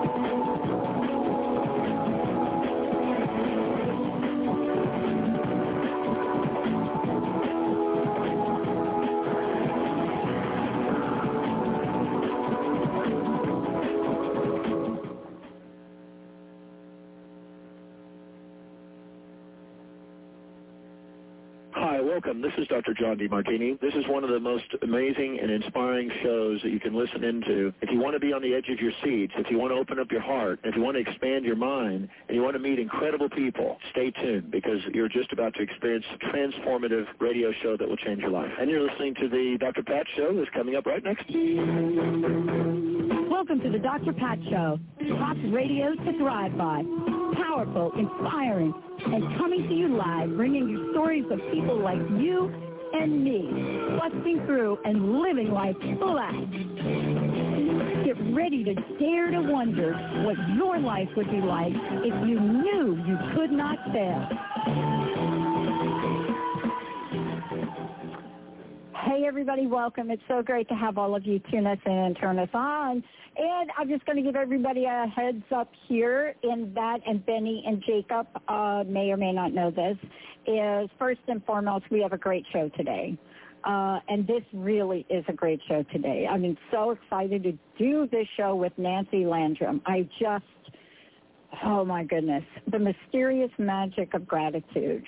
Welcome. This is Doctor John DeMartini. This is one of the most amazing and inspiring shows that you can listen into. If you want to be on the edge of your seats, if you want to open up your heart, if you want to expand your mind, and you want to meet incredible people, stay tuned because you're just about to experience a transformative radio show that will change your life. And you're listening to the Doctor Pat Show that's coming up right next. Welcome to the Doctor Pat Show. Talk radio to thrive by. Powerful, inspiring, and coming to you live, bringing you stories of people like you and me, busting through and living life full out. Get ready to dare to wonder what your life would be like if you knew you could not fail. Hey, everybody, welcome. It's so great to have all of you tune us in and turn us on. And I'm just going to give everybody a heads up here in that, and Benny and Jacob uh, may or may not know this, is first and foremost, we have a great show today. Uh, and this really is a great show today. I mean, so excited to do this show with Nancy Landrum. I just, oh my goodness, the mysterious magic of gratitude.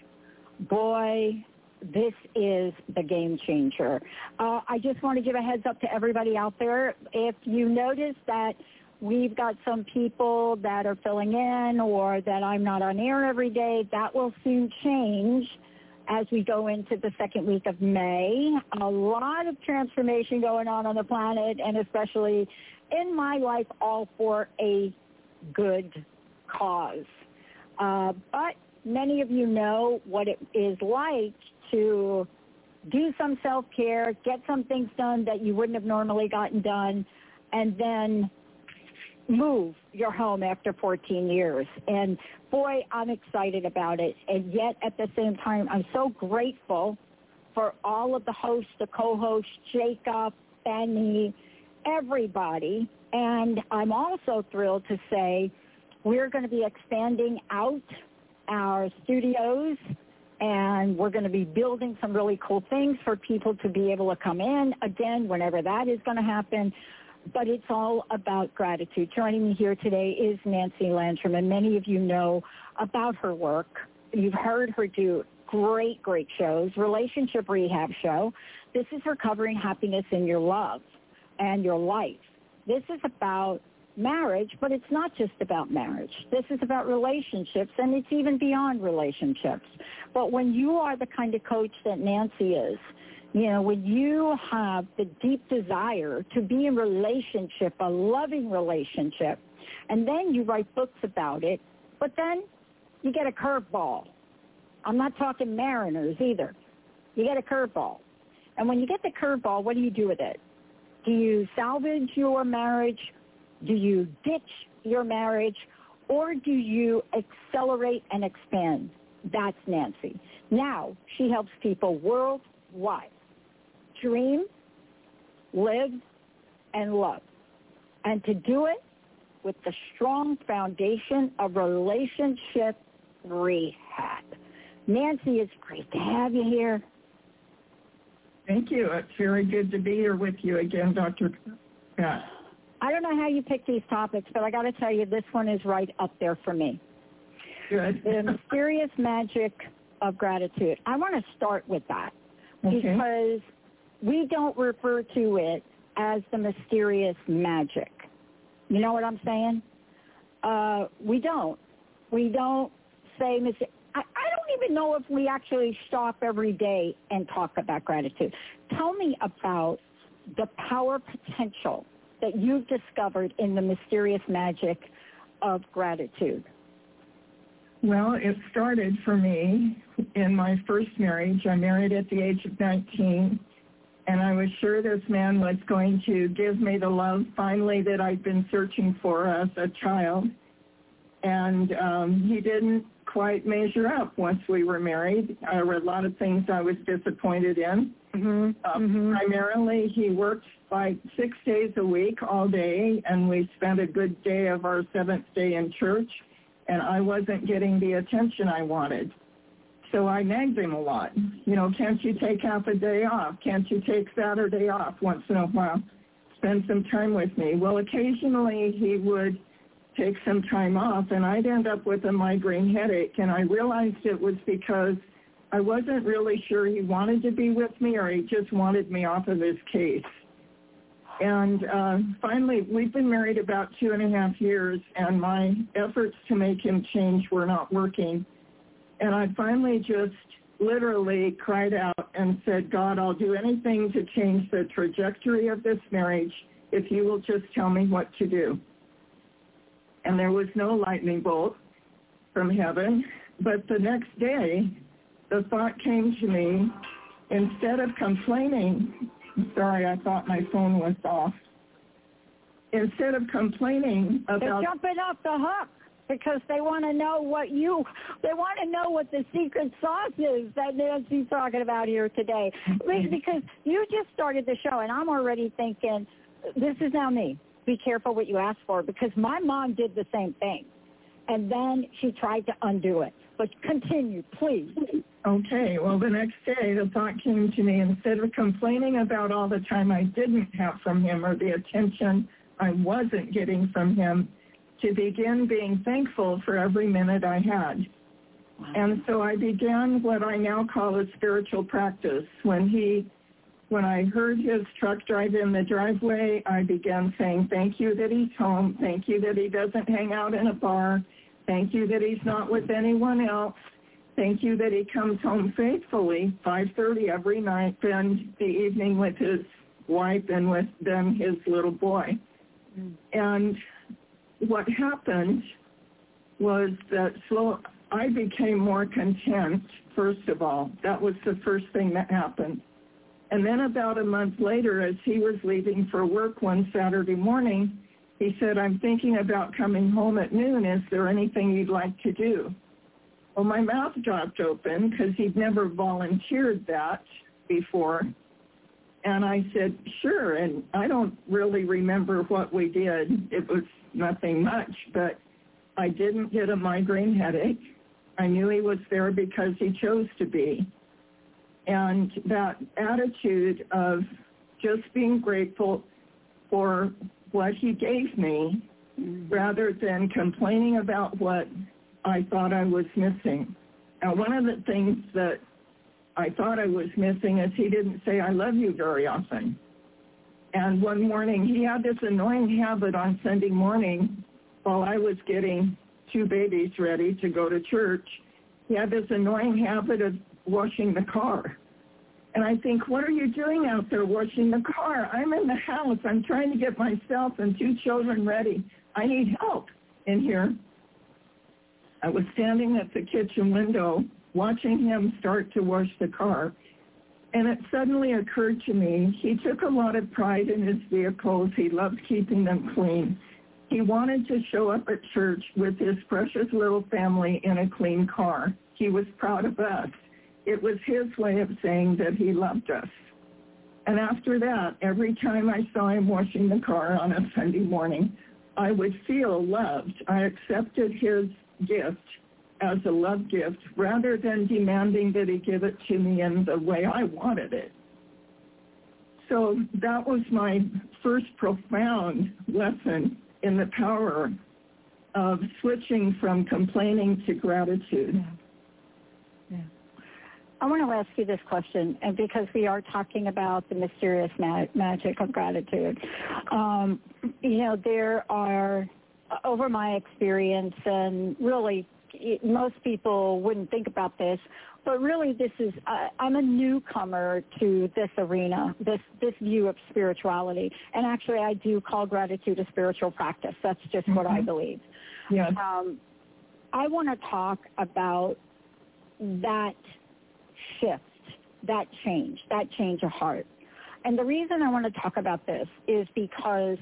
Boy, this is the game changer. Uh, I just want to give a heads up to everybody out there. If you notice that we've got some people that are filling in or that I'm not on air every day, that will soon change as we go into the second week of May. A lot of transformation going on on the planet, and especially in my life, all for a good cause. Uh, but many of you know what it is like to do some self-care, get some things done that you wouldn't have normally gotten done, and then move your home after fourteen years. And boy, I'm excited about it. And yet at the same time, I'm so grateful for all of the hosts, the co-hosts, Jacob, Benny, everybody. And I'm also thrilled to say we're going to be expanding out our studios, and we're going to be building some really cool things for people to be able to come in again whenever that is going to happen. But it's all about gratitude. Joining me here today is Nancy Landrum, and many of you know about her work. You've heard her do great, great shows, Relationship Rehab Show. This is her covering happiness in your love and your life. This is about marriage, but it's not just about marriage. This is about relationships, and it's even beyond relationships. But when you are the kind of coach that Nancy is, you know, when you have the deep desire to be in relationship, a loving relationship, and then you write books about it, but then you get a curveball. I'm not talking Mariners either. You get a curveball. And when you get the curveball, what do you do with it? Do you salvage your marriage? Do you ditch your marriage? Or do you accelerate and expand? That's Nancy. Now, she helps people worldwide dream, live, and love. And to do it with the strong foundation of relationship rehab. Nancy, it's great to have you here. Thank you. It's very good to be here with you again, Doctor Pat. I don't know how you pick these topics, but I got to tell you, this one is right up there for me. Good. The mysterious magic of gratitude. I want to start with that okay. because we don't refer to it as the mysterious magic. You know what I'm saying? Uh, we don't. We don't say, I, I don't even know if we actually stop every day and talk about gratitude. Tell me about the power potential that you've discovered in the mysterious magic of gratitude. Well, it started for me in my first marriage. I married at the age of nineteen. And I was sure this man was going to give me the love finally that I'd been searching for as a child. And um, he didn't quite measure up once we were married. There were a lot of things I was disappointed in. Mm-hmm. Uh, mm-hmm. Primarily, he worked like six days a week all day, and we spent a good day of our seventh day in church, and I wasn't getting the attention I wanted. So I nagged him a lot. You know, can't you take half a day off? Can't you take Saturday off once in a while? Spend some time with me. Well, occasionally he would take some time off, and I'd end up with a migraine headache, and I realized it was because I wasn't really sure he wanted to be with me or he just wanted me off of his case. And uh, finally, we've been married about two and a half years, and my efforts to make him change were not working. And I finally just literally cried out and said, God, I'll do anything to change the trajectory of this marriage if you will just tell me what to do. And there was no lightning bolt from heaven. But the next day, the thought came to me, instead of complaining, sorry, I thought my phone was off. Instead of complaining about... They're jumping off the hook. because they want to know what you, they want to know what the secret sauce is that Nancy's talking about here today. Because you just started the show, and I'm already thinking, this is now me. Be careful what you ask for, because my mom did the same thing. And then she tried to undo it. But continue, please. Okay, well, the next day, the thought came to me, instead of complaining about all the time I didn't have from him or the attention I wasn't getting from him, to begin being thankful for every minute I had. Wow. And so I began what I now call a spiritual practice. When he, when I heard his truck drive in the driveway, I began saying, thank you that he's home. Thank you that he doesn't hang out in a bar. Thank you that he's not with anyone else. Thank you that he comes home faithfully, five thirty every night, spend the evening with his wife and with them, his little boy. Mm. And what happened was that slow, I became more content, first of all. That was the first thing that happened. And then about a month later, as he was leaving for work one Saturday morning, he said, I'm thinking about coming home at noon. Is there anything you'd like to do? Well, my mouth dropped open because he'd never volunteered that before. And I said, sure. And I don't really remember what we did. It was nothing much, but I didn't get a migraine headache. I knew he was there because he chose to be. And that attitude of just being grateful for what he gave me, mm-hmm. rather than complaining about what I thought I was missing. Now, one of the things that I thought I was missing is he didn't say I love you very often. And one morning, he had this annoying habit on Sunday morning while I was getting two babies ready to go to church. He had this annoying habit of washing the car. And I think, what are you doing out there washing the car? I'm in the house. I'm trying to get myself and two children ready. I need help in here. I was standing at the kitchen window watching him start to wash the car. And it suddenly occurred to me, he took a lot of pride in his vehicles. He loved keeping them clean. He wanted to show up at church with his precious little family in a clean car. He was proud of us. It was his way of saying that he loved us. And after that, every time I saw him washing the car on a Sunday morning, I would feel loved. I accepted his gift as a love gift rather than demanding that he give it to me in the way I wanted it. So that was my first profound lesson in the power of switching from complaining to gratitude. Yeah. Yeah. I want to ask you this question, and because we are talking about the mysterious ma- magic of gratitude. Um, you know, there are, over my experience, and really it, most people wouldn't think about this, but really this is, uh, I'm a newcomer to this arena, this, this view of spirituality. And actually I do call gratitude a spiritual practice. That's just mm-hmm. what I believe. Yeah. Um, I want to talk about that shift, that change, that change of heart. And the reason I want to talk about this is because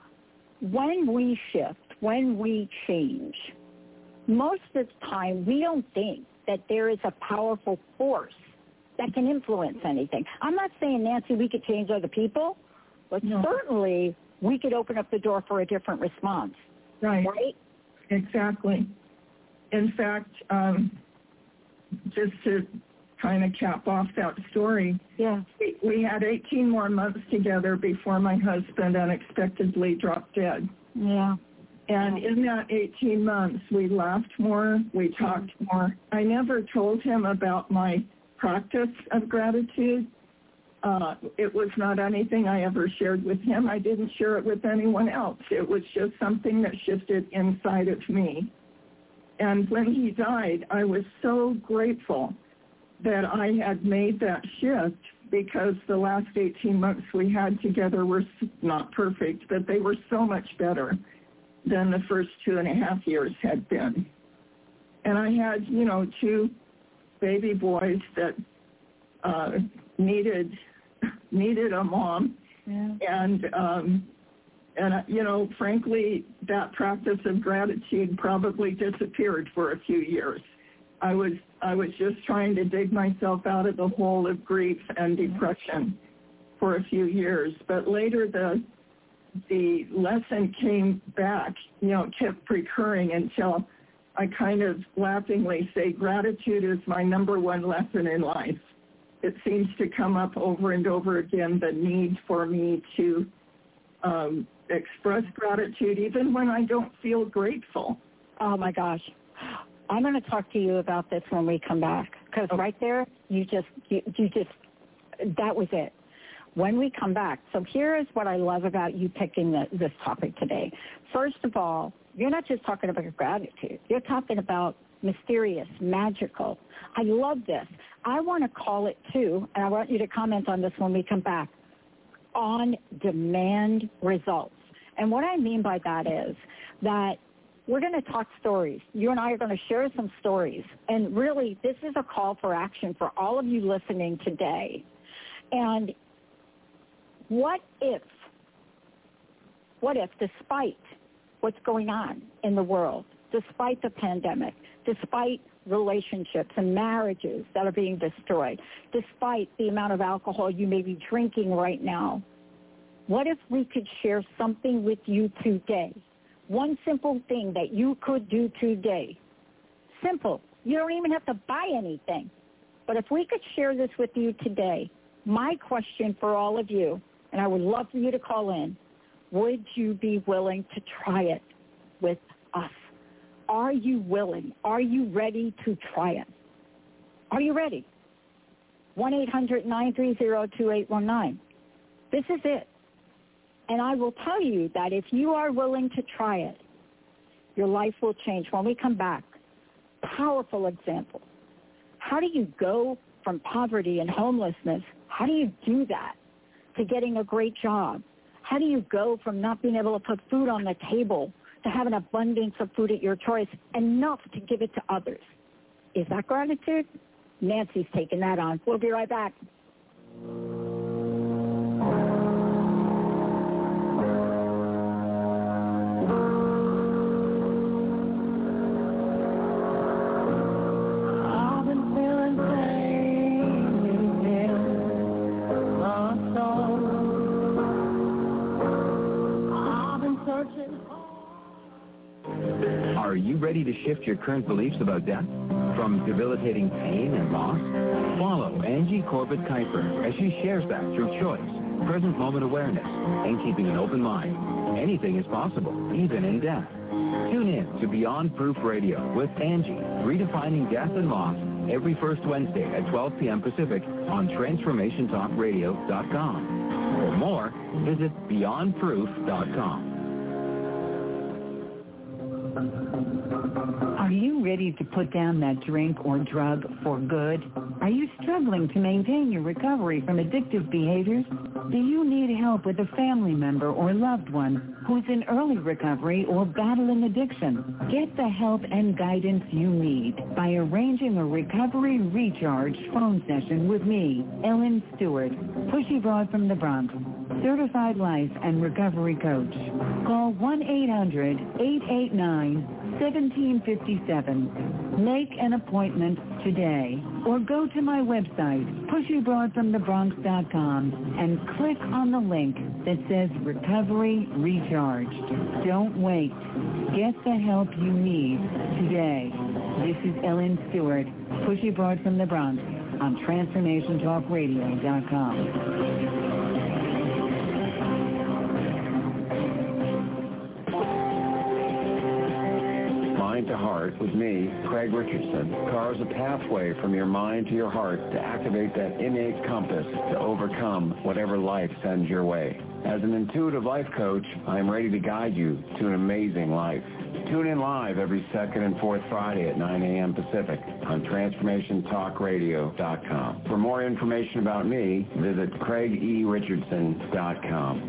when we shift, when we change, most of the time we don't think that there is a powerful force that can influence anything. I'm not saying, Nancy, we could change other people, but no. certainly we could open up the door for a different response. Right. Right? Exactly. In fact, um, just to kind of cap off that story, yeah. we, we had eighteen more months together before my husband unexpectedly dropped dead. Yeah. And in that eighteen months, we laughed more, we talked more. I never told him about my practice of gratitude. Uh, it was not anything I ever shared with him. I didn't share it with anyone else. It was just something that shifted inside of me. And when he died, I was so grateful that I had made that shift, because the last eighteen months we had together were not perfect, but they were so much better than the first two and a half years had been. And I had, you know, two baby boys that uh, needed needed a mom. Yeah. And um, And, uh, you know, frankly, that practice of gratitude probably disappeared for a few years. I was I was just trying to dig myself out of the hole of grief and depression for a few years. But later the the lesson came back, you know, kept recurring until I kind of laughingly say gratitude is my number one lesson in life. It seems to come up over and over again, the need for me to um, express gratitude even when I don't feel grateful. Oh, my gosh. I'm going to talk to you about this when we come back, because right there, you just, you, you just, that was it. When we come back, so here is what I love about you picking the, this topic today. First of all, you're not just talking about gratitude. You're talking about mysterious, magical. I love this. I want to call it, too, and I want you to comment on this when we come back, on-demand results. And what I mean by that is that we're going to talk stories. You and I are going to share some stories. And really, this is a call for action for all of you listening today. And what if, what if, despite what's going on in the world, despite the pandemic, despite relationships and marriages that are being destroyed, despite the amount of alcohol you may be drinking right now, what if we could share something with you today? One simple thing that you could do today. Simple. You don't even have to buy anything. But if we could share this with you today, my question for all of you, and I would love for you to call in, would you be willing to try it with us? Are you willing? Are you ready to try it? Are you ready? one eight hundred nine three zero two eight one nine. This is it. And I will tell you that if you are willing to try it, your life will change. When we come back, powerful example. How do you go from poverty and homelessness? How do you do that to getting a great job? How do you go from not being able to put food on the table to have an abundance of food at your choice, enough to give it to others? Is that gratitude? Nancy's taking that on. We'll be right back. Are you ready to shift your current beliefs about death? From debilitating pain and loss? Follow Angie Corbett Kuiper as she shares that through choice, present moment awareness, and keeping an open mind. Anything is possible, even in death. Tune in to Beyond Proof Radio with Angie, redefining death and loss, every first Wednesday at twelve p.m. Pacific on transformation talk radio dot com. For more, visit beyond proof dot com. Are you ready to put down that drink or drug for good? Are you struggling to maintain your recovery from addictive behaviors? Do you need help with a family member or loved one who's in early recovery or battling addiction? Get the help and guidance you need by arranging a recovery recharge phone session with me, Ellen Stewart, Pushy Broad from the Bronx, certified life and recovery coach. Call one eight hundred eight eight nine one seven five seven. Make an appointment today or go to my website, pushy broad from the bronx dot com, and click on the link that says Recovery Recharged. Don't wait. Get the help you need today. This is Ellen Stewart, Pushy Broad from the Bronx on transformation talk radio dot com. Mind to Heart with me, Craig Richardson, carves a pathway from your mind to your heart to activate that innate compass to overcome whatever life sends your way. As an intuitive life coach, I am ready to guide you to an amazing life. Tune in live every second and fourth Friday at nine a.m. Pacific on transformation talk radio dot com. For more information about me, visit craig e richardson dot com.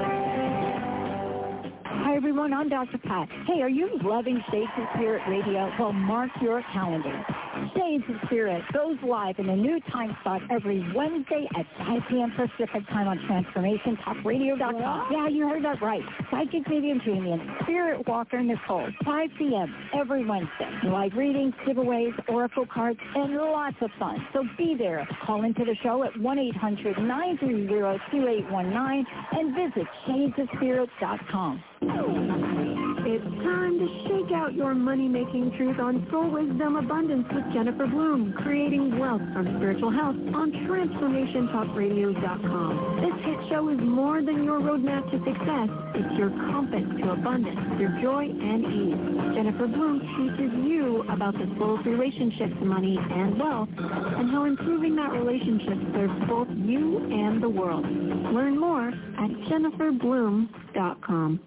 Hi, everyone. I'm Doctor Pat. Hey, are you loving Station Spirit Radio? Well, mark your calendar. Shades of Spirit goes live in a new time slot every Wednesday at five p.m. Pacific time on transformation talk radio dot com. Yeah, you heard that right. Psychic medium Jamie and Spirit Walker Nicole, five p.m. every Wednesday. Live readings, giveaways, oracle cards, and lots of fun. So be there. Call into the show at one eight hundred nine three zero two eight one nine and visit shades of spirit dot com. It's time to shake out your money-making truth on Soul Wisdom Abundance with Jennifer Bloom, creating wealth from spiritual health on transformation talk radio dot com. This hit show is more than your roadmap to success. It's your compass to abundance through joy and ease. Jennifer Bloom teaches you about the soul's relationship to money and wealth and how improving that relationship serves both you and the world. Learn more at jennifer bloom dot com.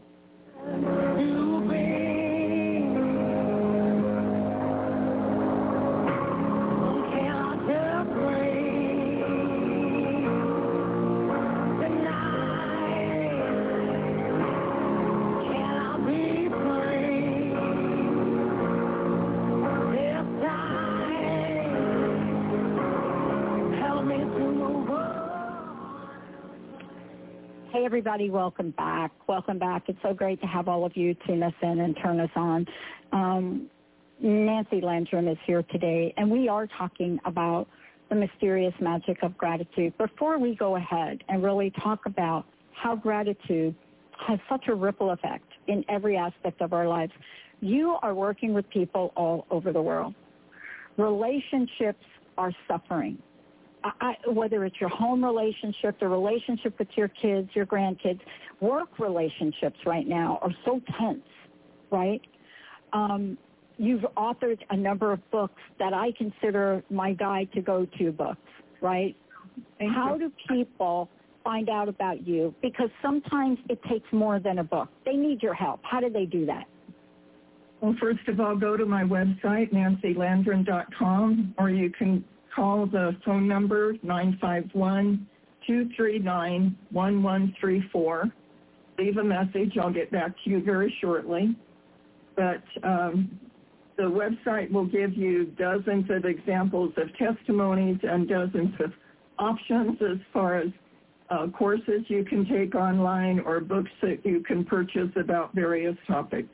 Hey, everybody, welcome back. Welcome back. It's so great to have all of you tune us in and turn us on. Um, Nancy Landrum is here today, and we are talking about the mysterious magic of gratitude. Before we go ahead and really talk about how gratitude has such a ripple effect in every aspect of our lives, you are working with people all over the world. Relationships are suffering. I, whether it's your home relationship, the relationship with your kids, your grandkids, work relationships right now are so tense, right? Um, you've authored a number of books that I consider my guide to go-to books, right? Thank How you. do people find out about you? Because sometimes it takes more than a book. They need your help. How do they do that? Well, first of all, go to my website, nancy landrum dot com, or you can call the phone number nine five one, two three nine, one one three four. Leave a message. I'll get back to you very shortly. But um, the website will give you dozens of examples of testimonies and dozens of options as far as uh, courses you can take online or books that you can purchase about various topics.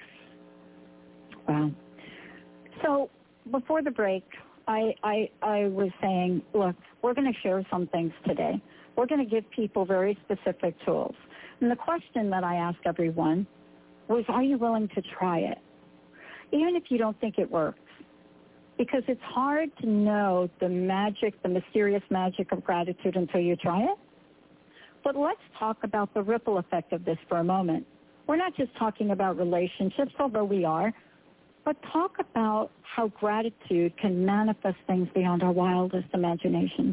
Wow. So before the break, I, I, I was saying, look, we're going to share some things today. We're going to give people very specific tools. And the question that I asked everyone was, are you willing to try it? Even if you don't think it works. Because it's hard to know the magic, the mysterious magic of gratitude until you try it. But let's talk about the ripple effect of this for a moment. We're not just talking about relationships, although we are. But talk about how gratitude can manifest things beyond our wildest imaginations.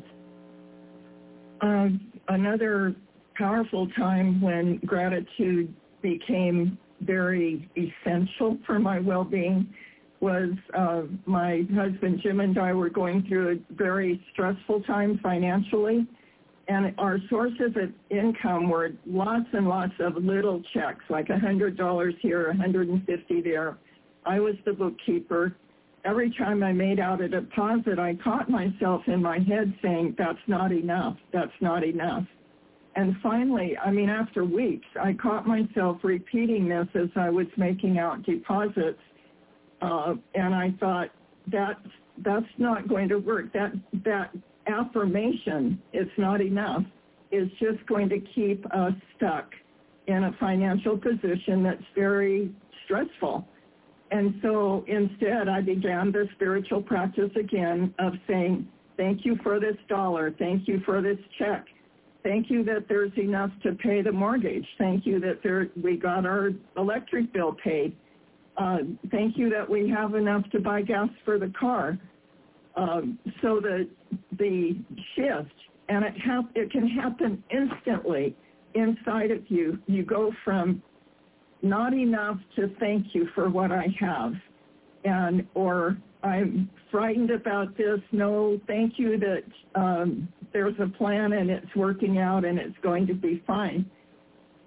Uh, another powerful time when gratitude became very essential for my well-being was uh, my husband Jim and I were going through a very stressful time financially, and our sources of income were lots and lots of little checks, like one hundred dollars here, one hundred fifty dollars there. I was the bookkeeper. Every time I made out a deposit, I caught myself in my head saying, that's not enough, that's not enough. And finally, I mean, after weeks, I caught myself repeating this as I was making out deposits. Uh, and I thought, that's, that's not going to work. That, that affirmation, it's not enough, is just going to keep us stuck in a financial position that's very stressful. And so instead, I began the spiritual practice again of saying, thank you for this dollar. Thank you for this check. Thank you that there's enough to pay the mortgage. Thank you that there, we got our electric bill paid. Uh, thank you that we have enough to buy gas for the car. Um, so the, the shift, and it, hap- it can happen instantly inside of you. You go from not enough to thank you for what I have, and or I'm frightened about this. No, thank you that um, there's a plan and it's working out and it's going to be fine.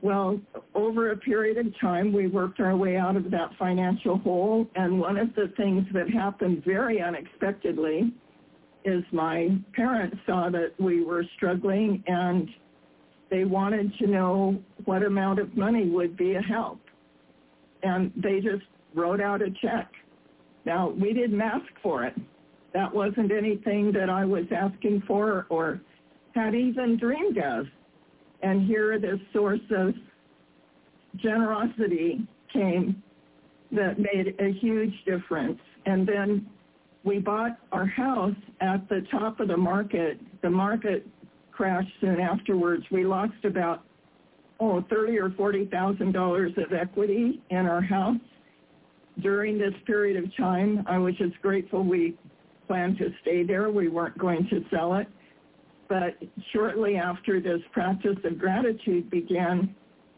Well, over a period of time, we worked our way out of that financial hole, and one of the things that happened very unexpectedly is my parents saw that we were struggling, and they wanted to know what amount of money would be a help. And they just wrote out a check. Now, we didn't ask for it. That wasn't anything that I was asking for or had even dreamed of. And here this source of generosity came that made a huge difference. And then we bought our house at the top of the market. The market crashed soon afterwards. We lost about, oh, thirty or forty thousand dollars of equity in our house. During this period of time, I was just grateful we planned to stay there. We weren't going to sell it. But shortly after this practice of gratitude began,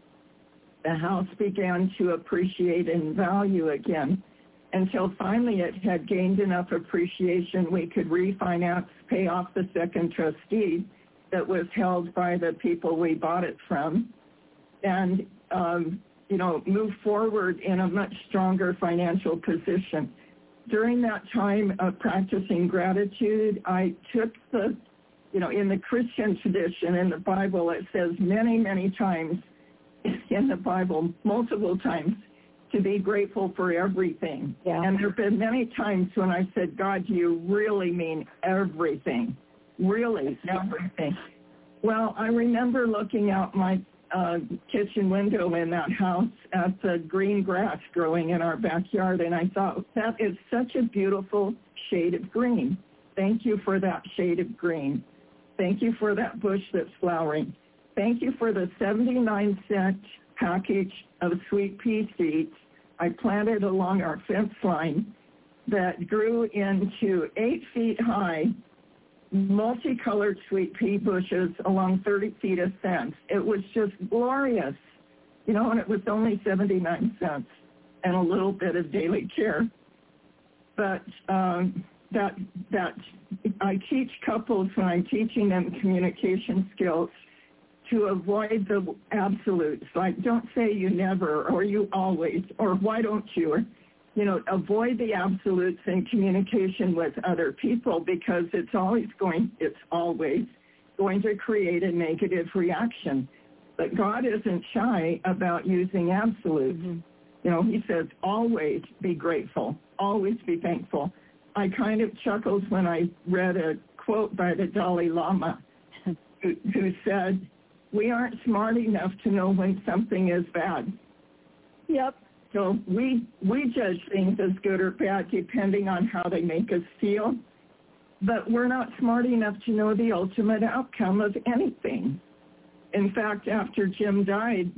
the house began to appreciate in value again, until finally it had gained enough appreciation we could refinance, pay off the second trust deed that was held by the people we bought it from, and um, you know, move forward in a much stronger financial position. During that time of practicing gratitude, I took the, you know, in the Christian tradition, in the Bible, it says many, many times in the Bible, multiple times, to be grateful for everything. Yeah. And there have been many times when I said, God, you really mean everything, really everything. Well, I remember looking out my uh, kitchen window in that house at the green grass growing in our backyard, and I thought, that is such a beautiful shade of green. Thank you for that shade of green. Thank you for that bush that's flowering. Thank you for the seventy-nine cent package of sweet pea seeds I planted along our fence line that grew into eight feet high, multicolored sweet pea bushes along thirty feet of fence. It was just glorious, you know, and it was only seventy-nine cents and a little bit of daily care. But um, that that I teach couples when I'm teaching them communication skills to avoid the absolutes. Like, don't say you never or you always or why don't you, or, you know, avoid the absolutes in communication with other people, because it's always going, it's always going to create a negative reaction. But God isn't shy about using absolutes. Mm-hmm. You know, he says, always be grateful, always be thankful. I kind of chuckled when I read a quote by the Dalai Lama who, who said, we aren't smart enough to know when something is bad. Yep. So we we judge things as good or bad depending on how they make us feel, but we're not smart enough to know the ultimate outcome of anything. In fact, after Jim died,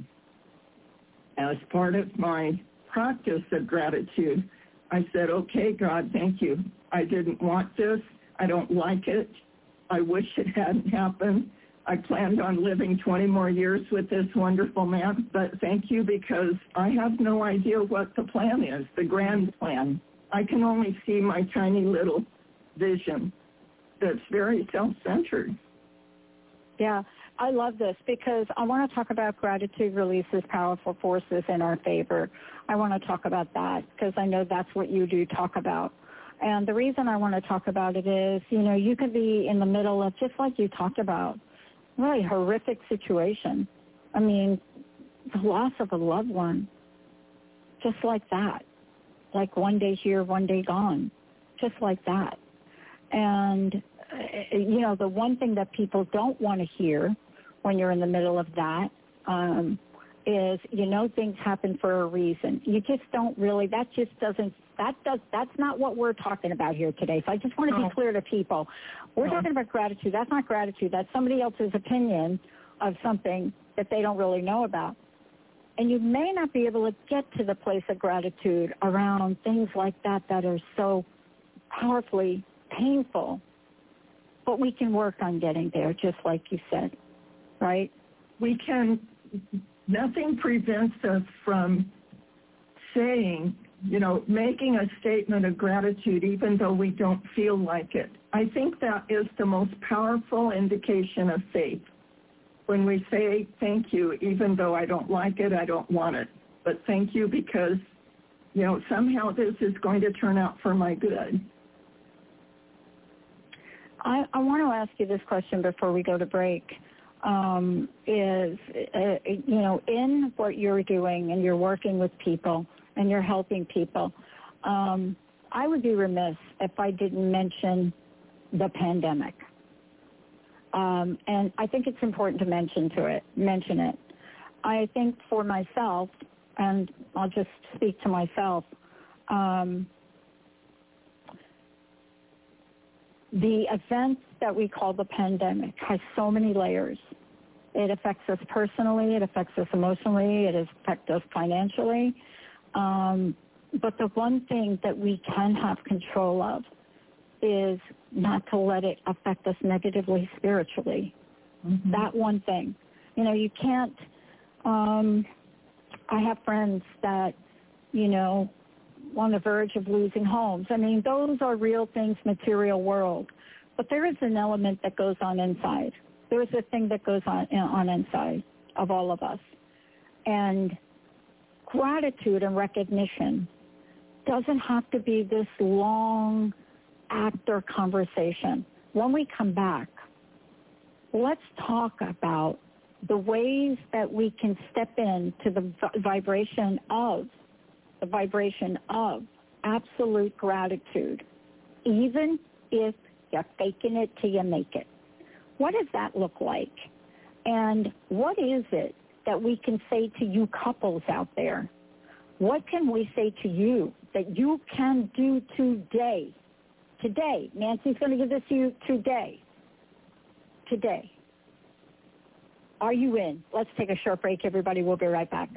as part of my practice of gratitude, I said, okay, God, thank you. I didn't want this. I don't like it. I wish it hadn't happened. I planned on living twenty more years with this wonderful man, but thank you, because I have no idea what the plan is, the grand plan. I can only see my tiny little vision that's very self-centered. Yeah, I love this, because I want to talk about gratitude releases powerful forces in our favor. I want to talk about that because I know that's what you do talk about. And the reason I want to talk about it is, you know, you could be in the middle of, just like you talked about, really horrific situation. I mean, the loss of a loved one, just like that. Like one day here, one day gone, just like that. And, you know, the one thing that people don't want to hear when you're in the middle of that um, is, you know, things happen for a reason. You just don't really, that just doesn't, that does, that's not what we're talking about here today. So I just want to be clear to people. We're talking about gratitude. That's not gratitude. That's somebody else's opinion of something that they don't really know about. And you may not be able to get to the place of gratitude around things like that that are so powerfully painful. But we can work on getting there, just like you said, right? We can, nothing prevents us from saying, you know, making a statement of gratitude even though we don't feel like it. I think that is the most powerful indication of faith. when we say thank you, even though I don't like it, I don't want it. But thank you because, you know, somehow this is going to turn out for my good. I, I want to ask you this question before we go to break. Um, is, uh, you know, in what you're doing and you're working with people and you're helping people, um, I would be remiss if I didn't mention the pandemic. Um, and I think it's important to mention to it, mention it. I think for myself, and I'll just speak to myself, um, the event that we call the pandemic has so many layers. It affects us personally, it affects us emotionally, it affects us financially. Um, but the one thing that we can have control of is not to let it affect us negatively spiritually. Mm-hmm. That one thing. You know, you can't, um, I have friends that, you know, on the verge of losing homes. I mean, those are real things, material world. But there is an element that goes on inside. There is a thing that goes on, on inside of all of us. And gratitude and recognition doesn't have to be this long act or conversation. When we come back, let's talk about the ways that we can step into the vibration of, the vibration of absolute gratitude, even if you're faking it till you make it. What does that look like? And what is it that we can say to you couples out there? What can we say to you that you can do today? Today. Nancy's going to give this to you today. Today. Are you in? Let's take a short break, everybody. We'll be right back.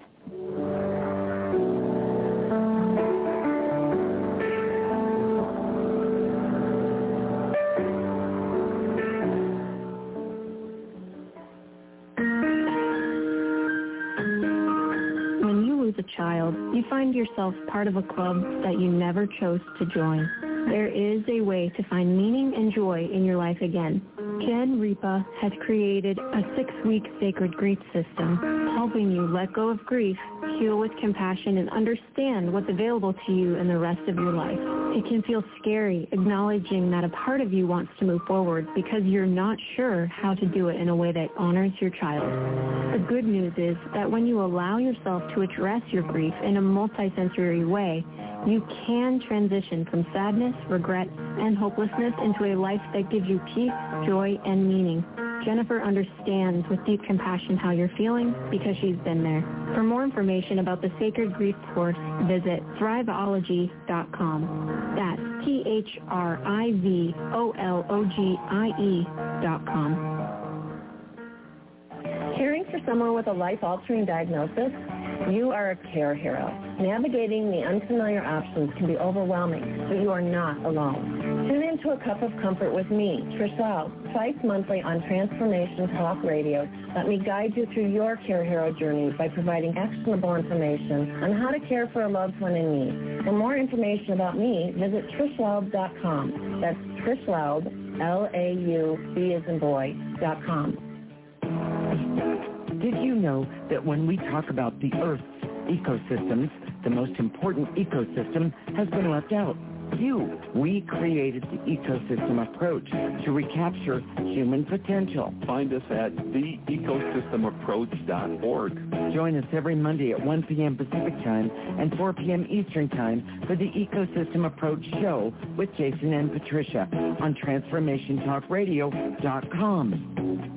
A child, you find yourself part of a club that you never chose to join. There is a way to find meaning and joy in your life again. Jen Ripa has created a six-week sacred grief system, helping you let go of grief, heal with compassion, and understand what's available to you in the rest of your life. It can feel scary acknowledging that a part of you wants to move forward because you're not sure how to do it in a way that honors your child. The good news is that when you allow yourself to address your grief in a multisensory way, you can transition from sadness, regret, and hopelessness into a life that gives you peace, joy, and meaning. Jennifer understands with deep compassion how you're feeling because she's been there. For more information about the Sacred Grief Course, visit thrive ology dot com. That's T H R I V O L O G I E dot com. Caring for someone with a life-altering diagnosis? You are a care hero. Navigating the unfamiliar options can be overwhelming, but you are not alone. Tune into A Cup of Comfort with me, Trish Lau, twice monthly on Transformation Talk Radio. Let me guide you through your care hero journey by providing actionable information on how to care for a loved one in need. For more information about me, visit trish laub dot com. That's Trish Laub, L A U B as in boy, dot com. Did you know that when we talk about the Earth's ecosystems, the most important ecosystem has been left out? You. We created the ecosystem approach to recapture human potential. Find us at the ecosystem approach dot org. Join us every Monday at one p.m. Pacific Time and four p.m. Eastern Time for the Ecosystem Approach Show with Jason and Patricia on transformation talk radio dot com.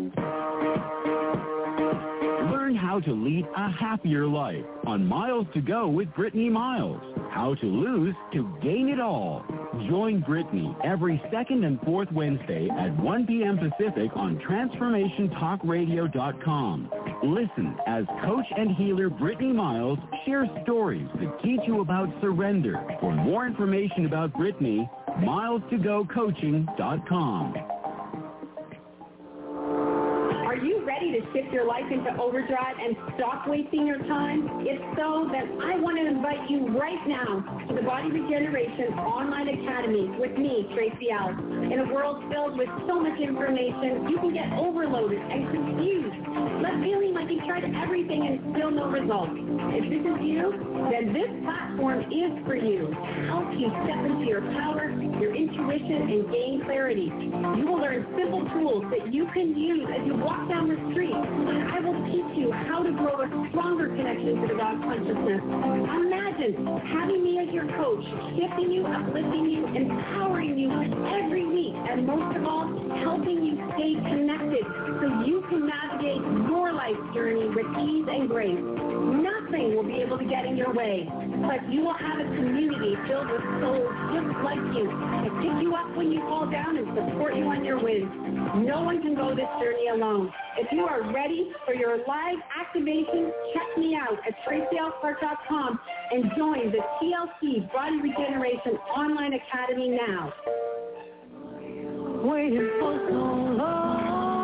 Learn how to lead a happier life on Miles to Go with Brittany Miles. How to lose to gain it all. Join Brittany every second and fourth Wednesday at one p.m. Pacific on transformation talk radio dot com. Listen as coach and healer Brittany Miles shares stories that teach you about surrender. For more information about Brittany, miles to go coaching dot com. Are you ready ready to shift your life into overdrive and stop wasting your time? If so, then I want to invite you right now to the Body Regeneration Online Academy with me, Tracy Ellis. In a world filled with so much information, you can get overloaded and confused, left feeling like you've tried everything and still no results. If this is you, then this platform is for you. Help you step into your power, your intuition, and gain clarity. You will learn simple tools that you can use as you walk down the street, and I will teach you how to grow a stronger connection to the God consciousness. Imagine having me as your coach, shifting you, uplifting you, empowering you every week, and most of all, helping you stay connected so you can navigate your life journey with ease and grace. Nothing will be able to get in your way, but you will have a community filled with souls just like you to pick you up when you fall down and support you on your wins. No one can go this journey alone. If you are ready for your live activation, check me out at tracy l clark dot com and join the T L C Body Regeneration Online Academy now. Waiting for so long.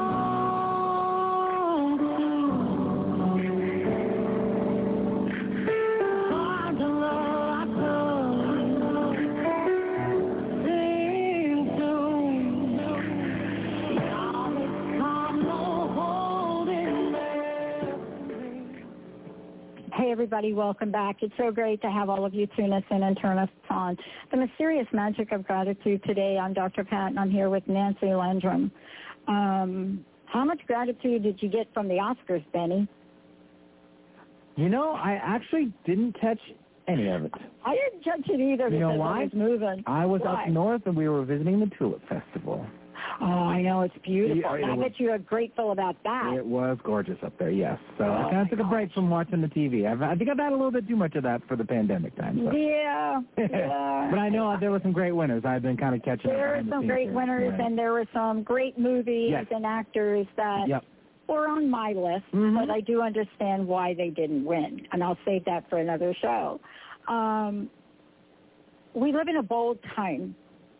Hey, everybody, welcome back. It's so great to have all of you tune us in and turn us on. The Mysterious Magic of Gratitude today. I'm Doctor Pat, and I'm here with Nancy Landrum. Um, how much gratitude did you get from the Oscars, Benny? You know, I actually didn't catch any of it. I didn't catch it either You know because why? I was moving. I was Why? up north, and we were visiting the Tulip Festival. Oh, I know. It's beautiful. Yeah, it I was- bet you are grateful about that. It was gorgeous up there, yes. So Oh, I kind of took a break from watching the T V. I've, I think I've had a little bit too much of that for the pandemic time. So. Yeah. yeah. But I know there were some great winners. I've been kind of catching up There were behind the some scenes great here. winners, Right. and there were some great movies Yes. and actors that Yep. were on my list, Mm-hmm. but I do understand why they didn't win, and I'll save that for another show. Um, we live in a bold time,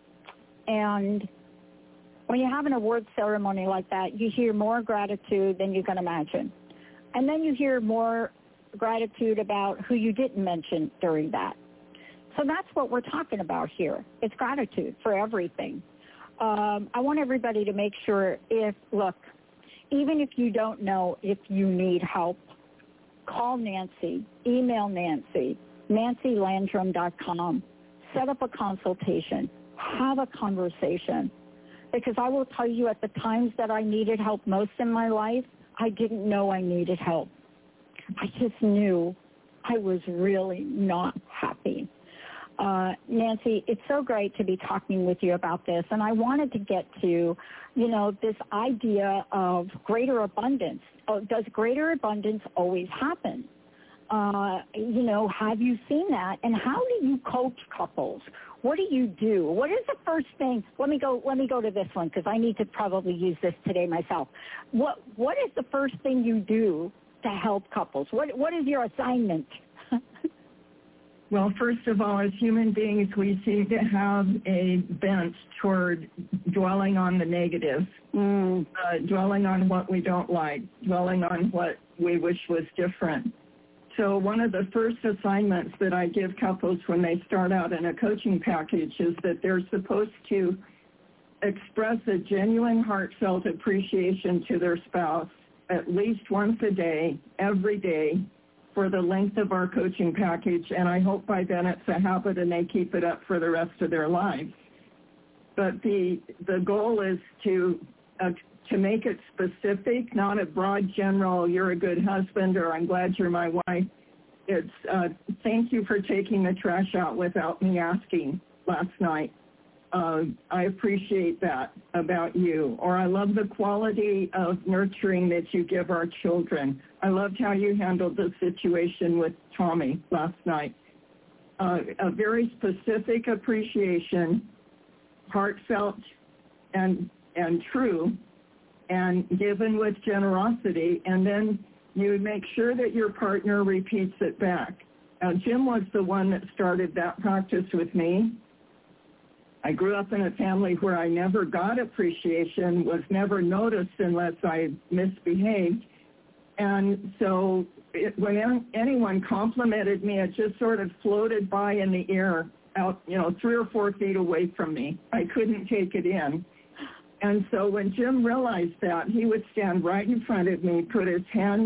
and when you have an award ceremony like that, you hear more gratitude than you can imagine. And then you hear more gratitude about who you didn't mention during that. So that's what we're talking about here. It's gratitude for everything. Um, I want everybody to make sure if, look, even if you don't know if you need help, call Nancy, email Nancy, nancy landrum dot com, set up a consultation, have a conversation. Because I will tell you, at the times that I needed help most in my life, I didn't know I needed help. I just knew I was really not happy. Uh, Nancy, it's so great to be talking with you about this, and I wanted to get to, you know, this idea of greater abundance. Oh, does greater abundance always happen? Uh, you know, have you seen that? And how do you coach couples? What do you do? What is the first thing? Let me go. Let me go to this one because I need to probably use this today myself. What What is the first thing you do to help couples? What What is your assignment? Well, first of all, as human beings, we seem to have a bent toward dwelling on the negative, mm. uh, dwelling on what we don't like, dwelling on what we wish was different. So one of the first assignments that I give couples when they start out in a coaching package is that they're supposed to express a genuine, heartfelt appreciation to their spouse at least once a day, every day, for the length of our coaching package, and I hope by then it's a habit and they keep it up for the rest of their lives. But the the goal is to uh, to make it specific, not a broad general, you're a good husband or I'm glad you're my wife. It's uh, thank you for taking the trash out without me asking last night. Uh, I appreciate that about you. Or I love the quality of nurturing that you give our children. I loved how you handled the situation with Tommy last night. Uh, a very specific appreciation, heartfelt and and true, and given with generosity, and then you make sure that your partner repeats it back. Now, Jim was the one that started that practice with me. I grew up in a family where I never got appreciation, was never noticed unless I misbehaved. And so it, when anyone complimented me, it just sort of floated by in the air out, you know, three or four feet away from me. I couldn't take it in. And so when Jim realized that, he would stand right in front of me, put his hands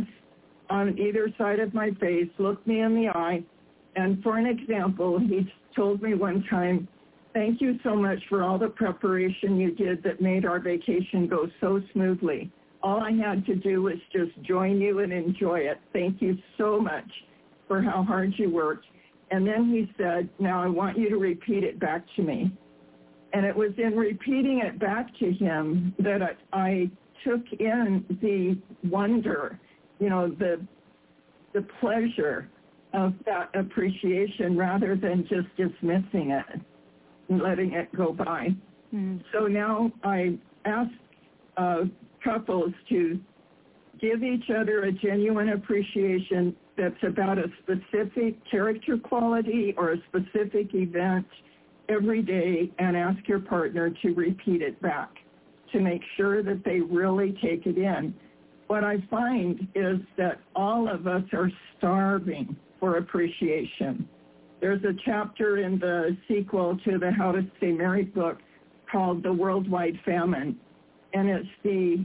on either side of my face, look me in the eye, and for an example, he told me one time, "Thank you so much for all the preparation you did that made our vacation go so smoothly. All I had to do was just join you and enjoy it. Thank you so much for how hard you worked." And then he said, "Now I want you to repeat it back to me." And it was in repeating it back to him that I, I took in the wonder, you know, the the pleasure of that appreciation rather than just dismissing it and letting it go by. Mm. So now I ask uh, couples to give each other a genuine appreciation that's about a specific character quality or a specific event every day, and ask your partner to repeat it back to make sure that they really take it in. What I find is that all of us are starving for appreciation. There's a chapter in the sequel to the How to Stay Married book called The Worldwide Famine, and it's the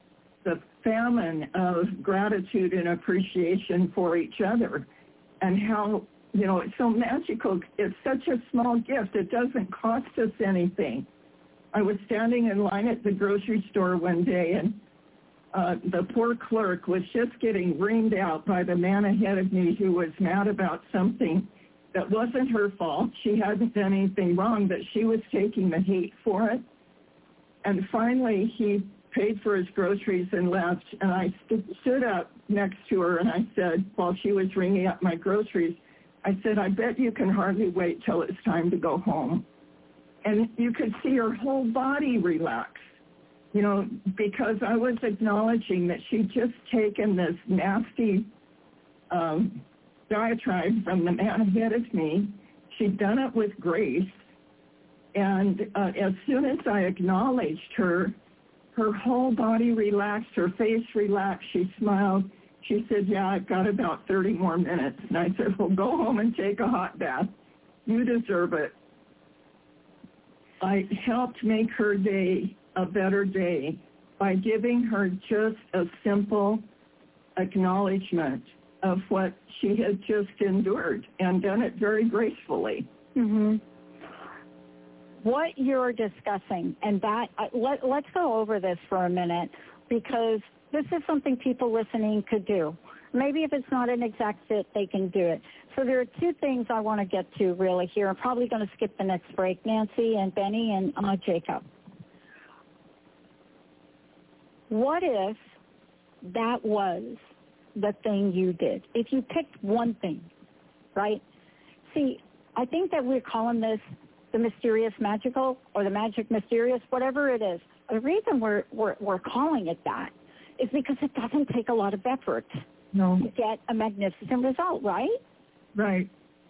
the famine of gratitude and appreciation for each other, and how, you know, it's so magical. It's such a small gift. It doesn't cost us anything. I was standing in line at the grocery store one day, and uh, the poor clerk was just getting reamed out by the man ahead of me who was mad about something that wasn't her fault. She hadn't done anything wrong, but she was taking the hate for it. And finally, he paid for his groceries and left, and I st- stood up next to her, and I said, while she was ringing up my groceries, I said, "I bet you can hardly wait till it's time to go home." And you could see her whole body relax, you know, because I was acknowledging that she'd just taken this nasty um, diatribe from the man ahead of me. She'd done it with grace. And uh, as soon as I acknowledged her, her whole body relaxed, her face relaxed, she smiled. She said, "Yeah, I've got about thirty more minutes." And I said, "Well, go home and take a hot bath. You deserve it." I helped make her day a better day by giving her just a simple acknowledgement of what she had just endured, and done it very gracefully. Mm-hmm. What you're discussing, and that, uh, let, let's go over this for a minute, because this is something people listening could do. Maybe if it's not an exact fit, they can do it. So there are two things I want to get to really here. I'm probably going to skip the next break, Nancy and Benny and uh, Jacob. What if that was the thing you did? If you picked one thing, right? See, I think that we're calling this the mysterious magical, or the magic mysterious, whatever it is. The reason we're, we're, we're calling it that is because it doesn't take a lot of effort no. to get a magnificent result, right? Right.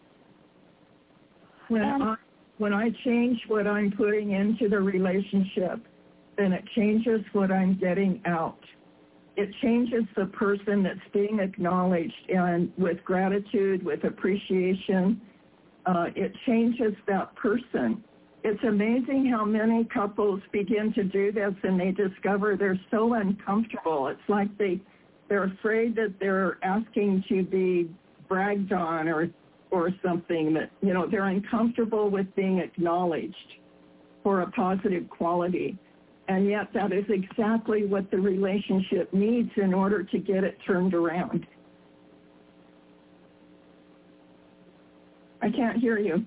When and, I, when I change what I'm putting into the relationship, then it changes what I'm getting out. It changes the person that's being acknowledged, and with gratitude, with appreciation, uh, it changes that person. It's amazing how many couples begin to do this and they discover they're so uncomfortable. It's like they, they're afraid that they're asking to be bragged on or or something, that, you know, they're uncomfortable with being acknowledged for a positive quality. And yet that is exactly what the relationship needs in order to get it turned around. I can't hear you.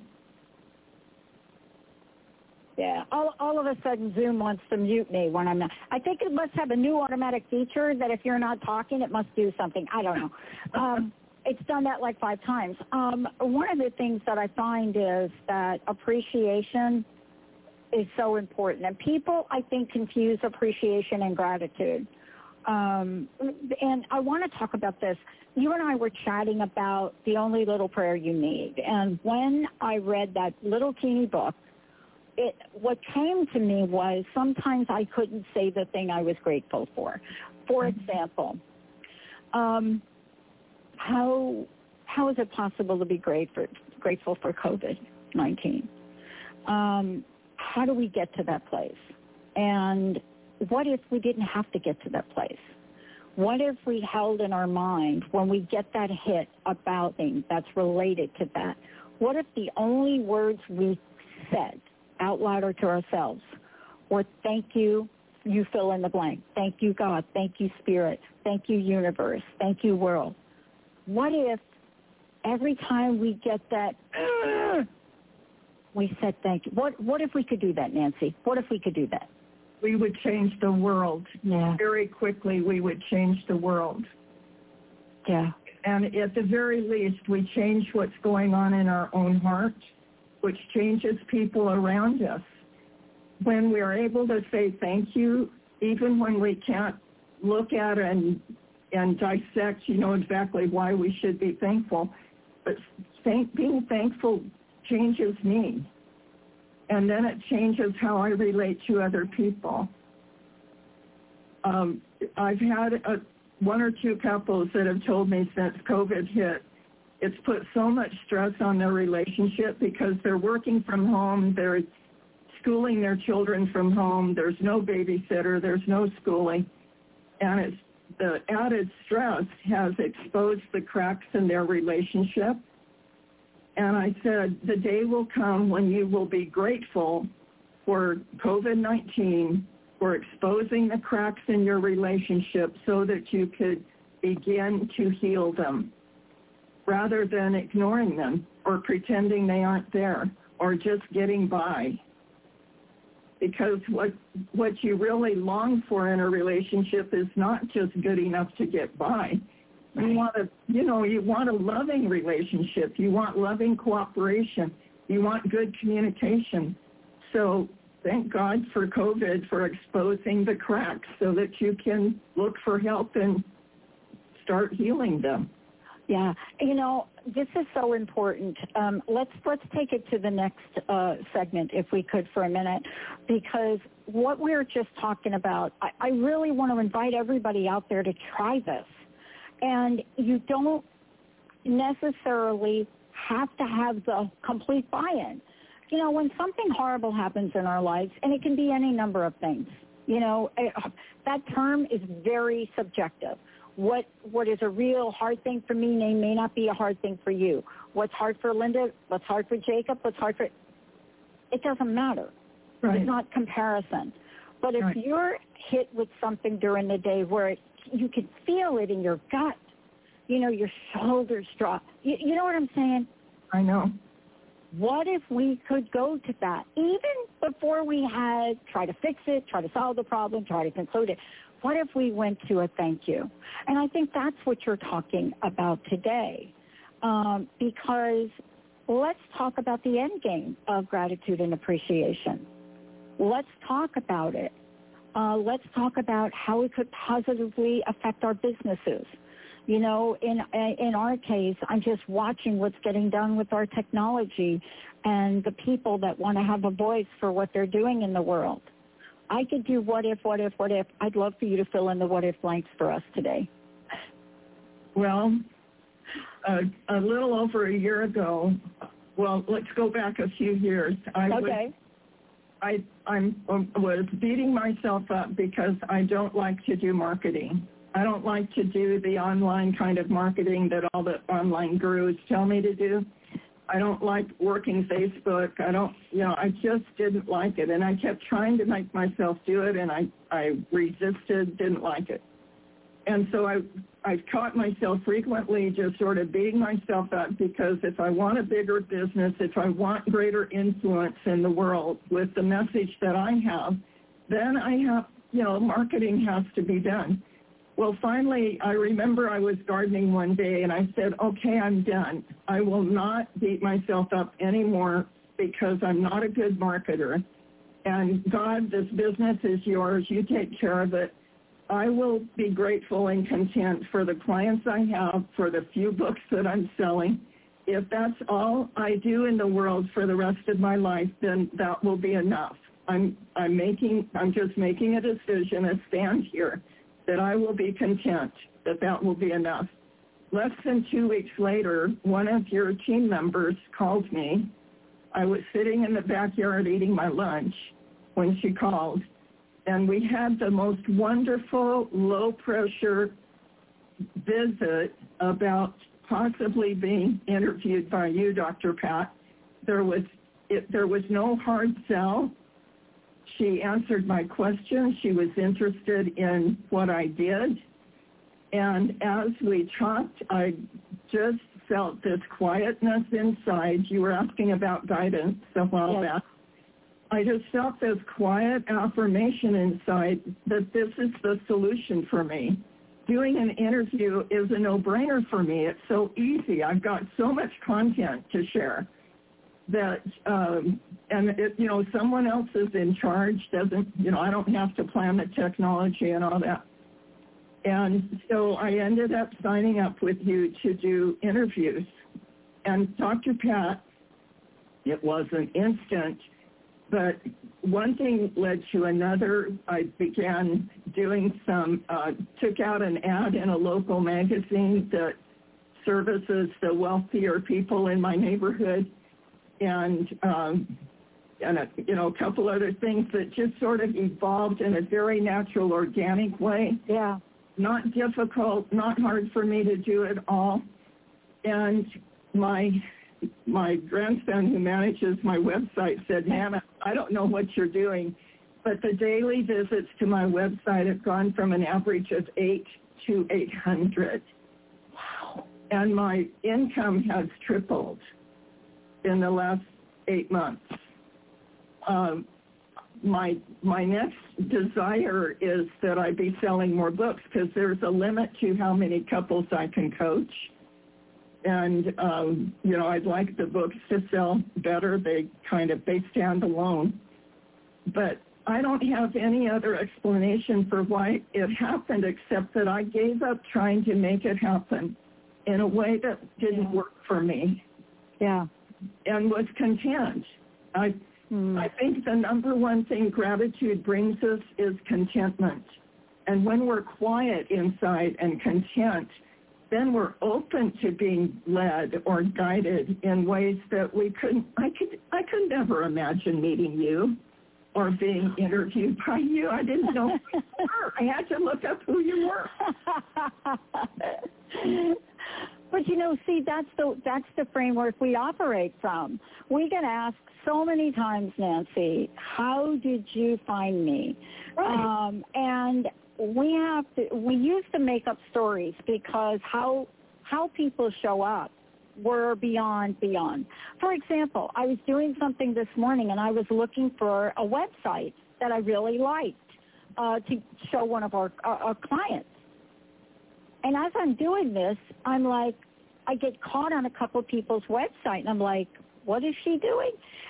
Yeah, all, all of a sudden Zoom wants to mute me when I'm not. I think it must have a new automatic feature that if you're not talking, it must do something. I don't know. Um, it's done that like five times. Um, one of the things that I find is that appreciation is so important. And people, I think, confuse appreciation and gratitude. Um, and I want to talk about this. You and I were chatting about The Only Little Prayer You Need. And when I read that little teeny book, it, what came to me was sometimes I couldn't say the thing I was grateful for. For example, um, how how is it possible to be grateful grateful for COVID nineteen? Um, how do we get to that place? And what if we didn't have to get to that place? What if we held in our mind when we get that hit about things that's related to that? What if the only words we said out loud or to ourselves were thank you, you fill in the blank. Thank you, God. Thank you, Spirit. Thank you, universe. Thank you, world. What if every time we get that, uh, we said thank you? What, what if we could do that, Nancy? What if we could do that? We would change the world. Yeah. Very quickly, we would change the world. Yeah. And at the very least, we change what's going on in our own heart, which changes people around us. When we are able to say thank you, even when we can't look at and and dissect, you know, exactly why we should be thankful, but thank, being thankful changes me. And then it changes how I relate to other people. Um, I've had a, one or two couples that have told me since COVID hit, it's put so much stress on their relationship because they're working from home, they're schooling their children from home, there's no babysitter, there's no schooling, and it's, the added stress has exposed the cracks in their relationship. And I said, the day will come when you will be grateful for COVID nineteen, for exposing the cracks in your relationship so that you could begin to heal them, rather than ignoring them or pretending they aren't there or just getting by. Because what what you really long for in a relationship is not just good enough to get by. You want a, you know, you want a loving relationship. You want loving cooperation. You want good communication. So thank God for COVID for exposing the cracks so that you can look for help and start healing them. Yeah, you know, this is so important. Um, let's let's take it to the next uh, segment, if we could, for a minute, because what we're just talking about, I, I really want to invite everybody out there to try this. And you don't necessarily have to have the complete buy-in. You know, when something horrible happens in our lives, and it can be any number of things, you know, that term is very subjective. What what is a real hard thing for me may, may not be a hard thing for you. What's hard for Linda, what's hard for Jacob, what's hard for... It doesn't matter. Right. It's not comparison. But if right. you're hit with something during the day where it, you can feel it in your gut, you know, your shoulders drop. You, you know what I'm saying? I know. What if we could go to that, even before we had try to fix it, try to solve the problem, try to conclude it? What if we went to a thank you? And I think that's what you're talking about today, um, because let's talk about the end game of gratitude and appreciation. Let's talk about it. Uh, let's talk about how it could positively affect our businesses. You know, in in our case, I'm just watching what's getting done with our technology and the people that want to have a voice for what they're doing in the world. I could do what if, what if, what if. I'd love for you to fill in the what if blanks for us today. Well, uh, a little over a year ago, well, let's go back a few years. I okay. Was, I I'm, um, was beating myself up because I don't like to do marketing. I don't like to do the online kind of marketing that all the online gurus tell me to do. I don't like working Facebook. I don't, you know, I just didn't like it. And I kept trying to make myself do it, and I, I resisted, didn't like it. And so I, I've caught myself frequently just sort of beating myself up because if I want a bigger business, if I want greater influence in the world with the message that I have, then I have, you know, marketing has to be done. Well, finally, I remember I was gardening one day, and I said, okay, I'm done. I will not beat myself up anymore because I'm not a good marketer. And God, this business is yours. You take care of it. I will be grateful and content for the clients I have, for the few books that I'm selling, if that's all I do in the world for the rest of my life, then that will be enough. I'm I'm making I'm just making a decision, a stand here, that I will be content, that that will be enough. Less than two weeks later, one of your team members called me. I was sitting in the backyard eating my lunch when she called, and we had the most wonderful low-pressure visit about possibly being interviewed by you, Doctor Pat. There was it, there was no hard sell. She answered my questions. She was interested in what I did. And as we talked, I just felt this quietness inside. You were asking about guidance a while Yes. back. I just felt this quiet affirmation inside that this is the solution for me. Doing an interview is a no-brainer for me. It's so easy. I've got so much content to share that, um, and it, you know, someone else is in charge, doesn't, you know, I don't have to plan the technology and all that. And so I ended up signing up with you to do interviews. And Doctor Pat, it wasn't instant, but one thing led to another. I began doing some, uh, took out an ad in a local magazine that services the wealthier people in my neighborhood, and um, and a, you know, a couple other things that just sort of evolved in a very natural, organic way. Yeah. Not difficult, not hard for me to do it all. And my my grandson who manages my website said, Nana, I don't know what you're doing, but the daily visits to my website have gone from an average of eight to eight hundred. Wow. And my income has tripled in the last eight months. Um, my my next desire is that I be selling more books, because there's a limit to how many couples I can coach. And, um, you know, I'd like the books to sell better. They kind of, they stand alone. But I don't have any other explanation for why it happened, except that I gave up trying to make it happen in a way that didn't work for me. Yeah. And was content. I mm. I think the number one thing gratitude brings us is contentment. And when we're quiet inside and content, then we're open to being led or guided in ways that we couldn't, I could, I could never imagine meeting you or being interviewed by you. I didn't know who you were. I had to look up who you were. But, you know, see, that's the that's the framework we operate from. We get asked so many times, Nancy, how did you find me? Right. Um, and we have to, we used to make up stories because how how people show up were beyond, beyond. For example, I was doing something this morning and I was looking for a website that I really liked uh, to show one of our, our, our clients. And as I'm doing this, I'm like, I get caught on a couple of people's website, and I'm like, what is she doing?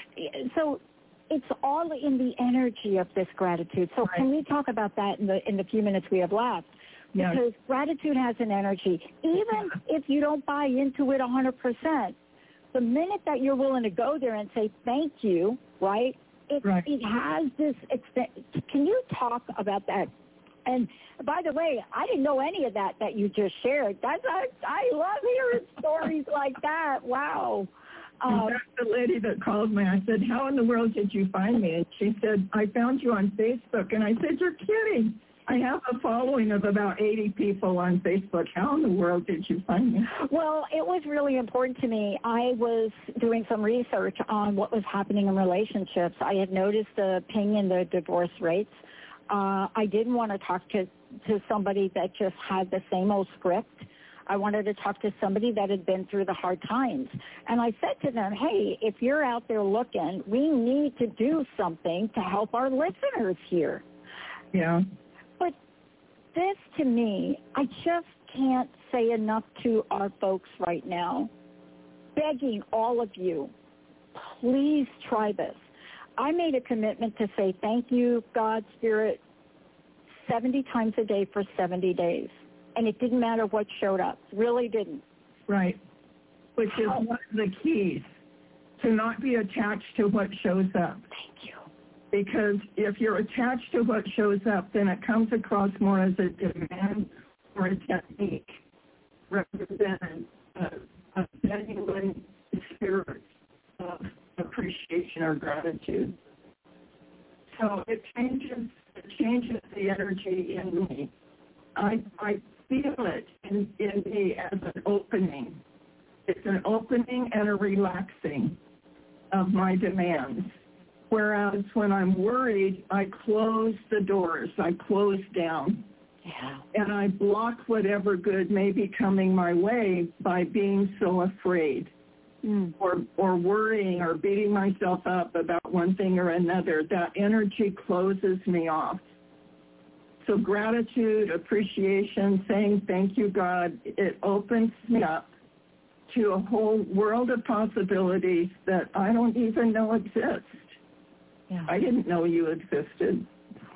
So it's all in the energy of this gratitude. So right. Can we talk about that in the in the few minutes we have left? Yes. Because gratitude has an energy. Even if you don't buy into it one hundred percent, the minute that you're willing to go there and say thank you, right, it, right. it has this, can you talk about that? And by the way, I didn't know any of that that you just shared. That's I, I love hearing stories like that. Wow. Um, That's the lady that called me. I said, how in the world did you find me? And she said, I found you on Facebook. And I said, you're kidding. I have a following of about eighty people on Facebook. How in the world did you find me? Well, it was really important to me. I was doing some research on what was happening in relationships. I had noticed the ping in the divorce rates. Uh, I didn't want to talk to, to somebody that just had the same old script. I wanted to talk to somebody that had been through the hard times. And I said to them, hey, if you're out there looking, we need to do something to help our listeners here. Yeah. But this, to me, I just can't say enough to our folks right now, begging all of you, please try this. I made a commitment to say thank you, God, Spirit, seventy times a day for seventy days. And it didn't matter what showed up. Really didn't. Right. which is one of the keys to not be attached to what shows up. Thank you. Because if you're attached to what shows up, then it comes across more as a demand or a technique rather than a, a genuine spirit of appreciation or gratitude. So it changes, it changes the energy in me. I, I feel it in, in me as an opening. It's an opening and a relaxing of my demands. Whereas when I'm worried, I close the doors, I close down. Yeah. And I block whatever good may be coming my way by being so afraid mm. or, or worrying or beating myself up about one thing or another. That energy closes me off. So gratitude, appreciation, saying thank you, God, it opens me up to a whole world of possibilities that I don't even know exist. Yeah. I didn't know you existed.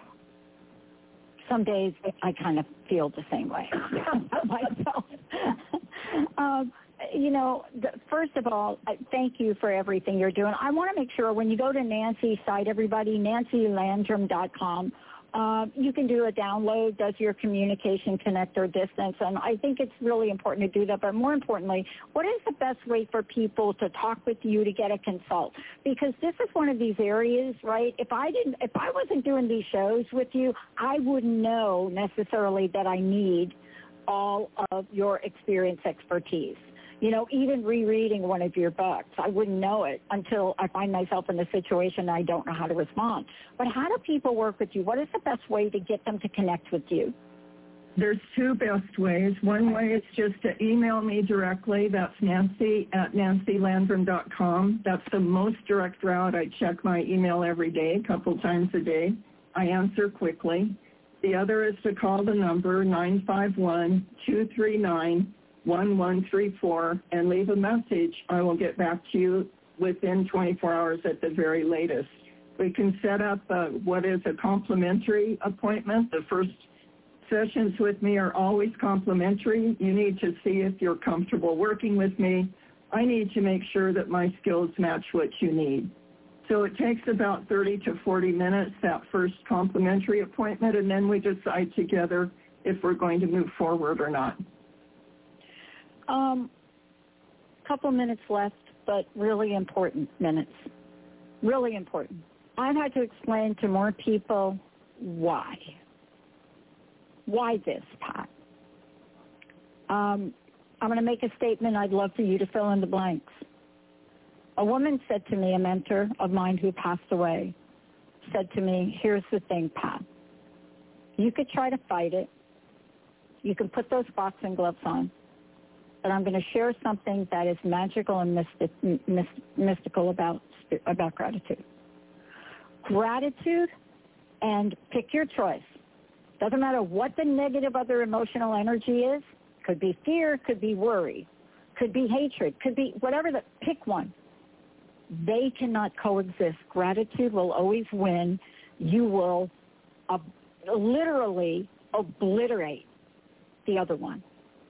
Some days I kind of feel the same way myself. um, you know, the, first of all, I thank you for everything you're doing. I want to make sure when you go to Nancy's site, everybody, nancy landrum dot com, Uh, you can do a download, does your communication connect or distance, and I think it's really important to do that. But more importantly, what is the best way for people to talk with you to get a consult? Because this is one of these areas, right? If I didn't, if I wasn't doing these shows with you, I wouldn't know necessarily that I need all of your experience, expertise. You know, even rereading one of your books, I wouldn't know it until I find myself in a situation I don't know how to respond. But how do people work with you? What is the best way to get them to connect with you? There's two best ways. One way is just to email me directly. That's Nancy at nancy landrum dot com. That's the most direct route. I check my email every day, a couple times a day. I answer quickly. The other is to call the number nine five one, two three nine, one one three four and leave a message. I will get back to you within twenty-four hours at the very latest. We can set up uh, what is a complimentary appointment. The first sessions with me are always complimentary. You need to see if you're comfortable working with me. I need to make sure that my skills match what you need. So it takes about thirty to forty minutes, that first complimentary appointment, and then we decide together if we're going to move forward or not. Um, couple minutes left, but really important minutes. Really important. I've had to explain to more people why. Why this, Pat? Um, I'm going to make a statement. I'd love for you to fill in the blanks. A woman said to me, a mentor of mine who passed away, said to me, here's the thing, Pat. You could try to fight it. You can put those boxing gloves on. But I'm going to share something that is magical and mystic, myst, mystical about, about gratitude. Gratitude, and pick your choice. Doesn't matter what the negative other emotional energy is. Could be fear, could be worry, could be hatred, could be whatever. The, pick one. They cannot coexist. Gratitude will always win. You will uh, literally obliterate the other one.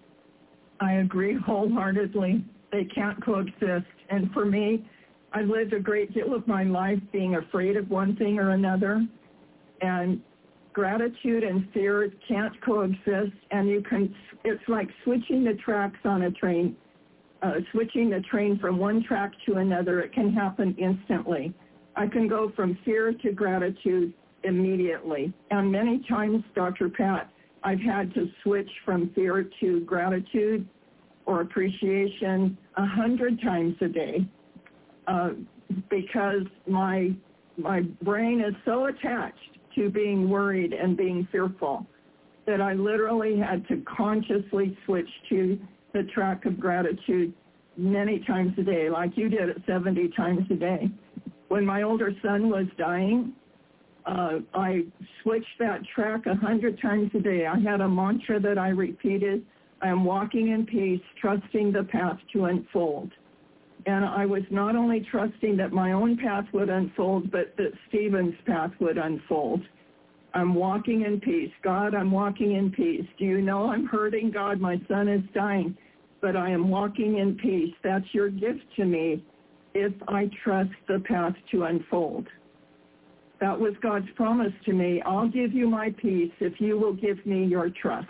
I agree wholeheartedly. They can't coexist. And for me, I've lived a great deal of my life being afraid of one thing or another. And gratitude and fear can't coexist. And you can, it's like switching the tracks on a train, uh, switching the train from one track to another. It can happen instantly. I can go from fear to gratitude immediately. And many times, Doctor Pat, I've had to switch from fear to gratitude or appreciation a hundred times a day uh, because my my brain is so attached to being worried and being fearful that I literally had to consciously switch to the track of gratitude many times a day, like you did at seventy times a day. When my older son was dying, Uh, I switched that track a hundred times a day. I had a mantra that I repeated. I am walking in peace, trusting the path to unfold. And I was not only trusting that my own path would unfold, but that Stephen's path would unfold. I'm walking in peace. God, I'm walking in peace. Do you know I'm hurting? God, my son is dying. but I am walking in peace. That's your gift to me if I trust the path to unfold. That was God's promise to me. I'll give you my peace if you will give me your trust.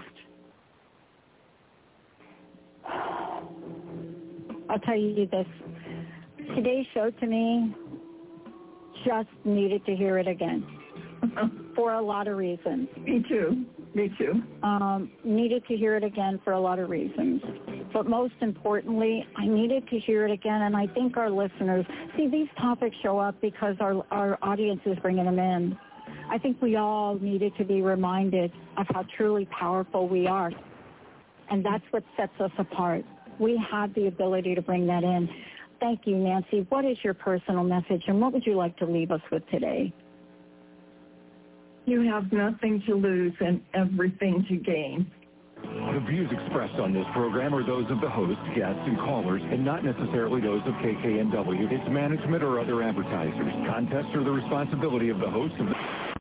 I'll tell you this. Today's show to me just needed to hear it again for a lot of reasons. Me too. Me too. Um, needed to hear it again for a lot of reasons. But most importantly, I needed to hear it again, and I think our listeners, see, these topics show up because our, our audience is bringing them in. I think we all needed to be reminded of how truly powerful we are, and that's what sets us apart. We have the ability to bring that in. Thank you, Nancy. What is your personal message, and what would you like to leave us with today? You have nothing to lose and everything to gain. The views expressed on this program are those of the host, guests, and callers, and not necessarily those of K K N W, its management, or other advertisers. Contests are the responsibility of the host of the...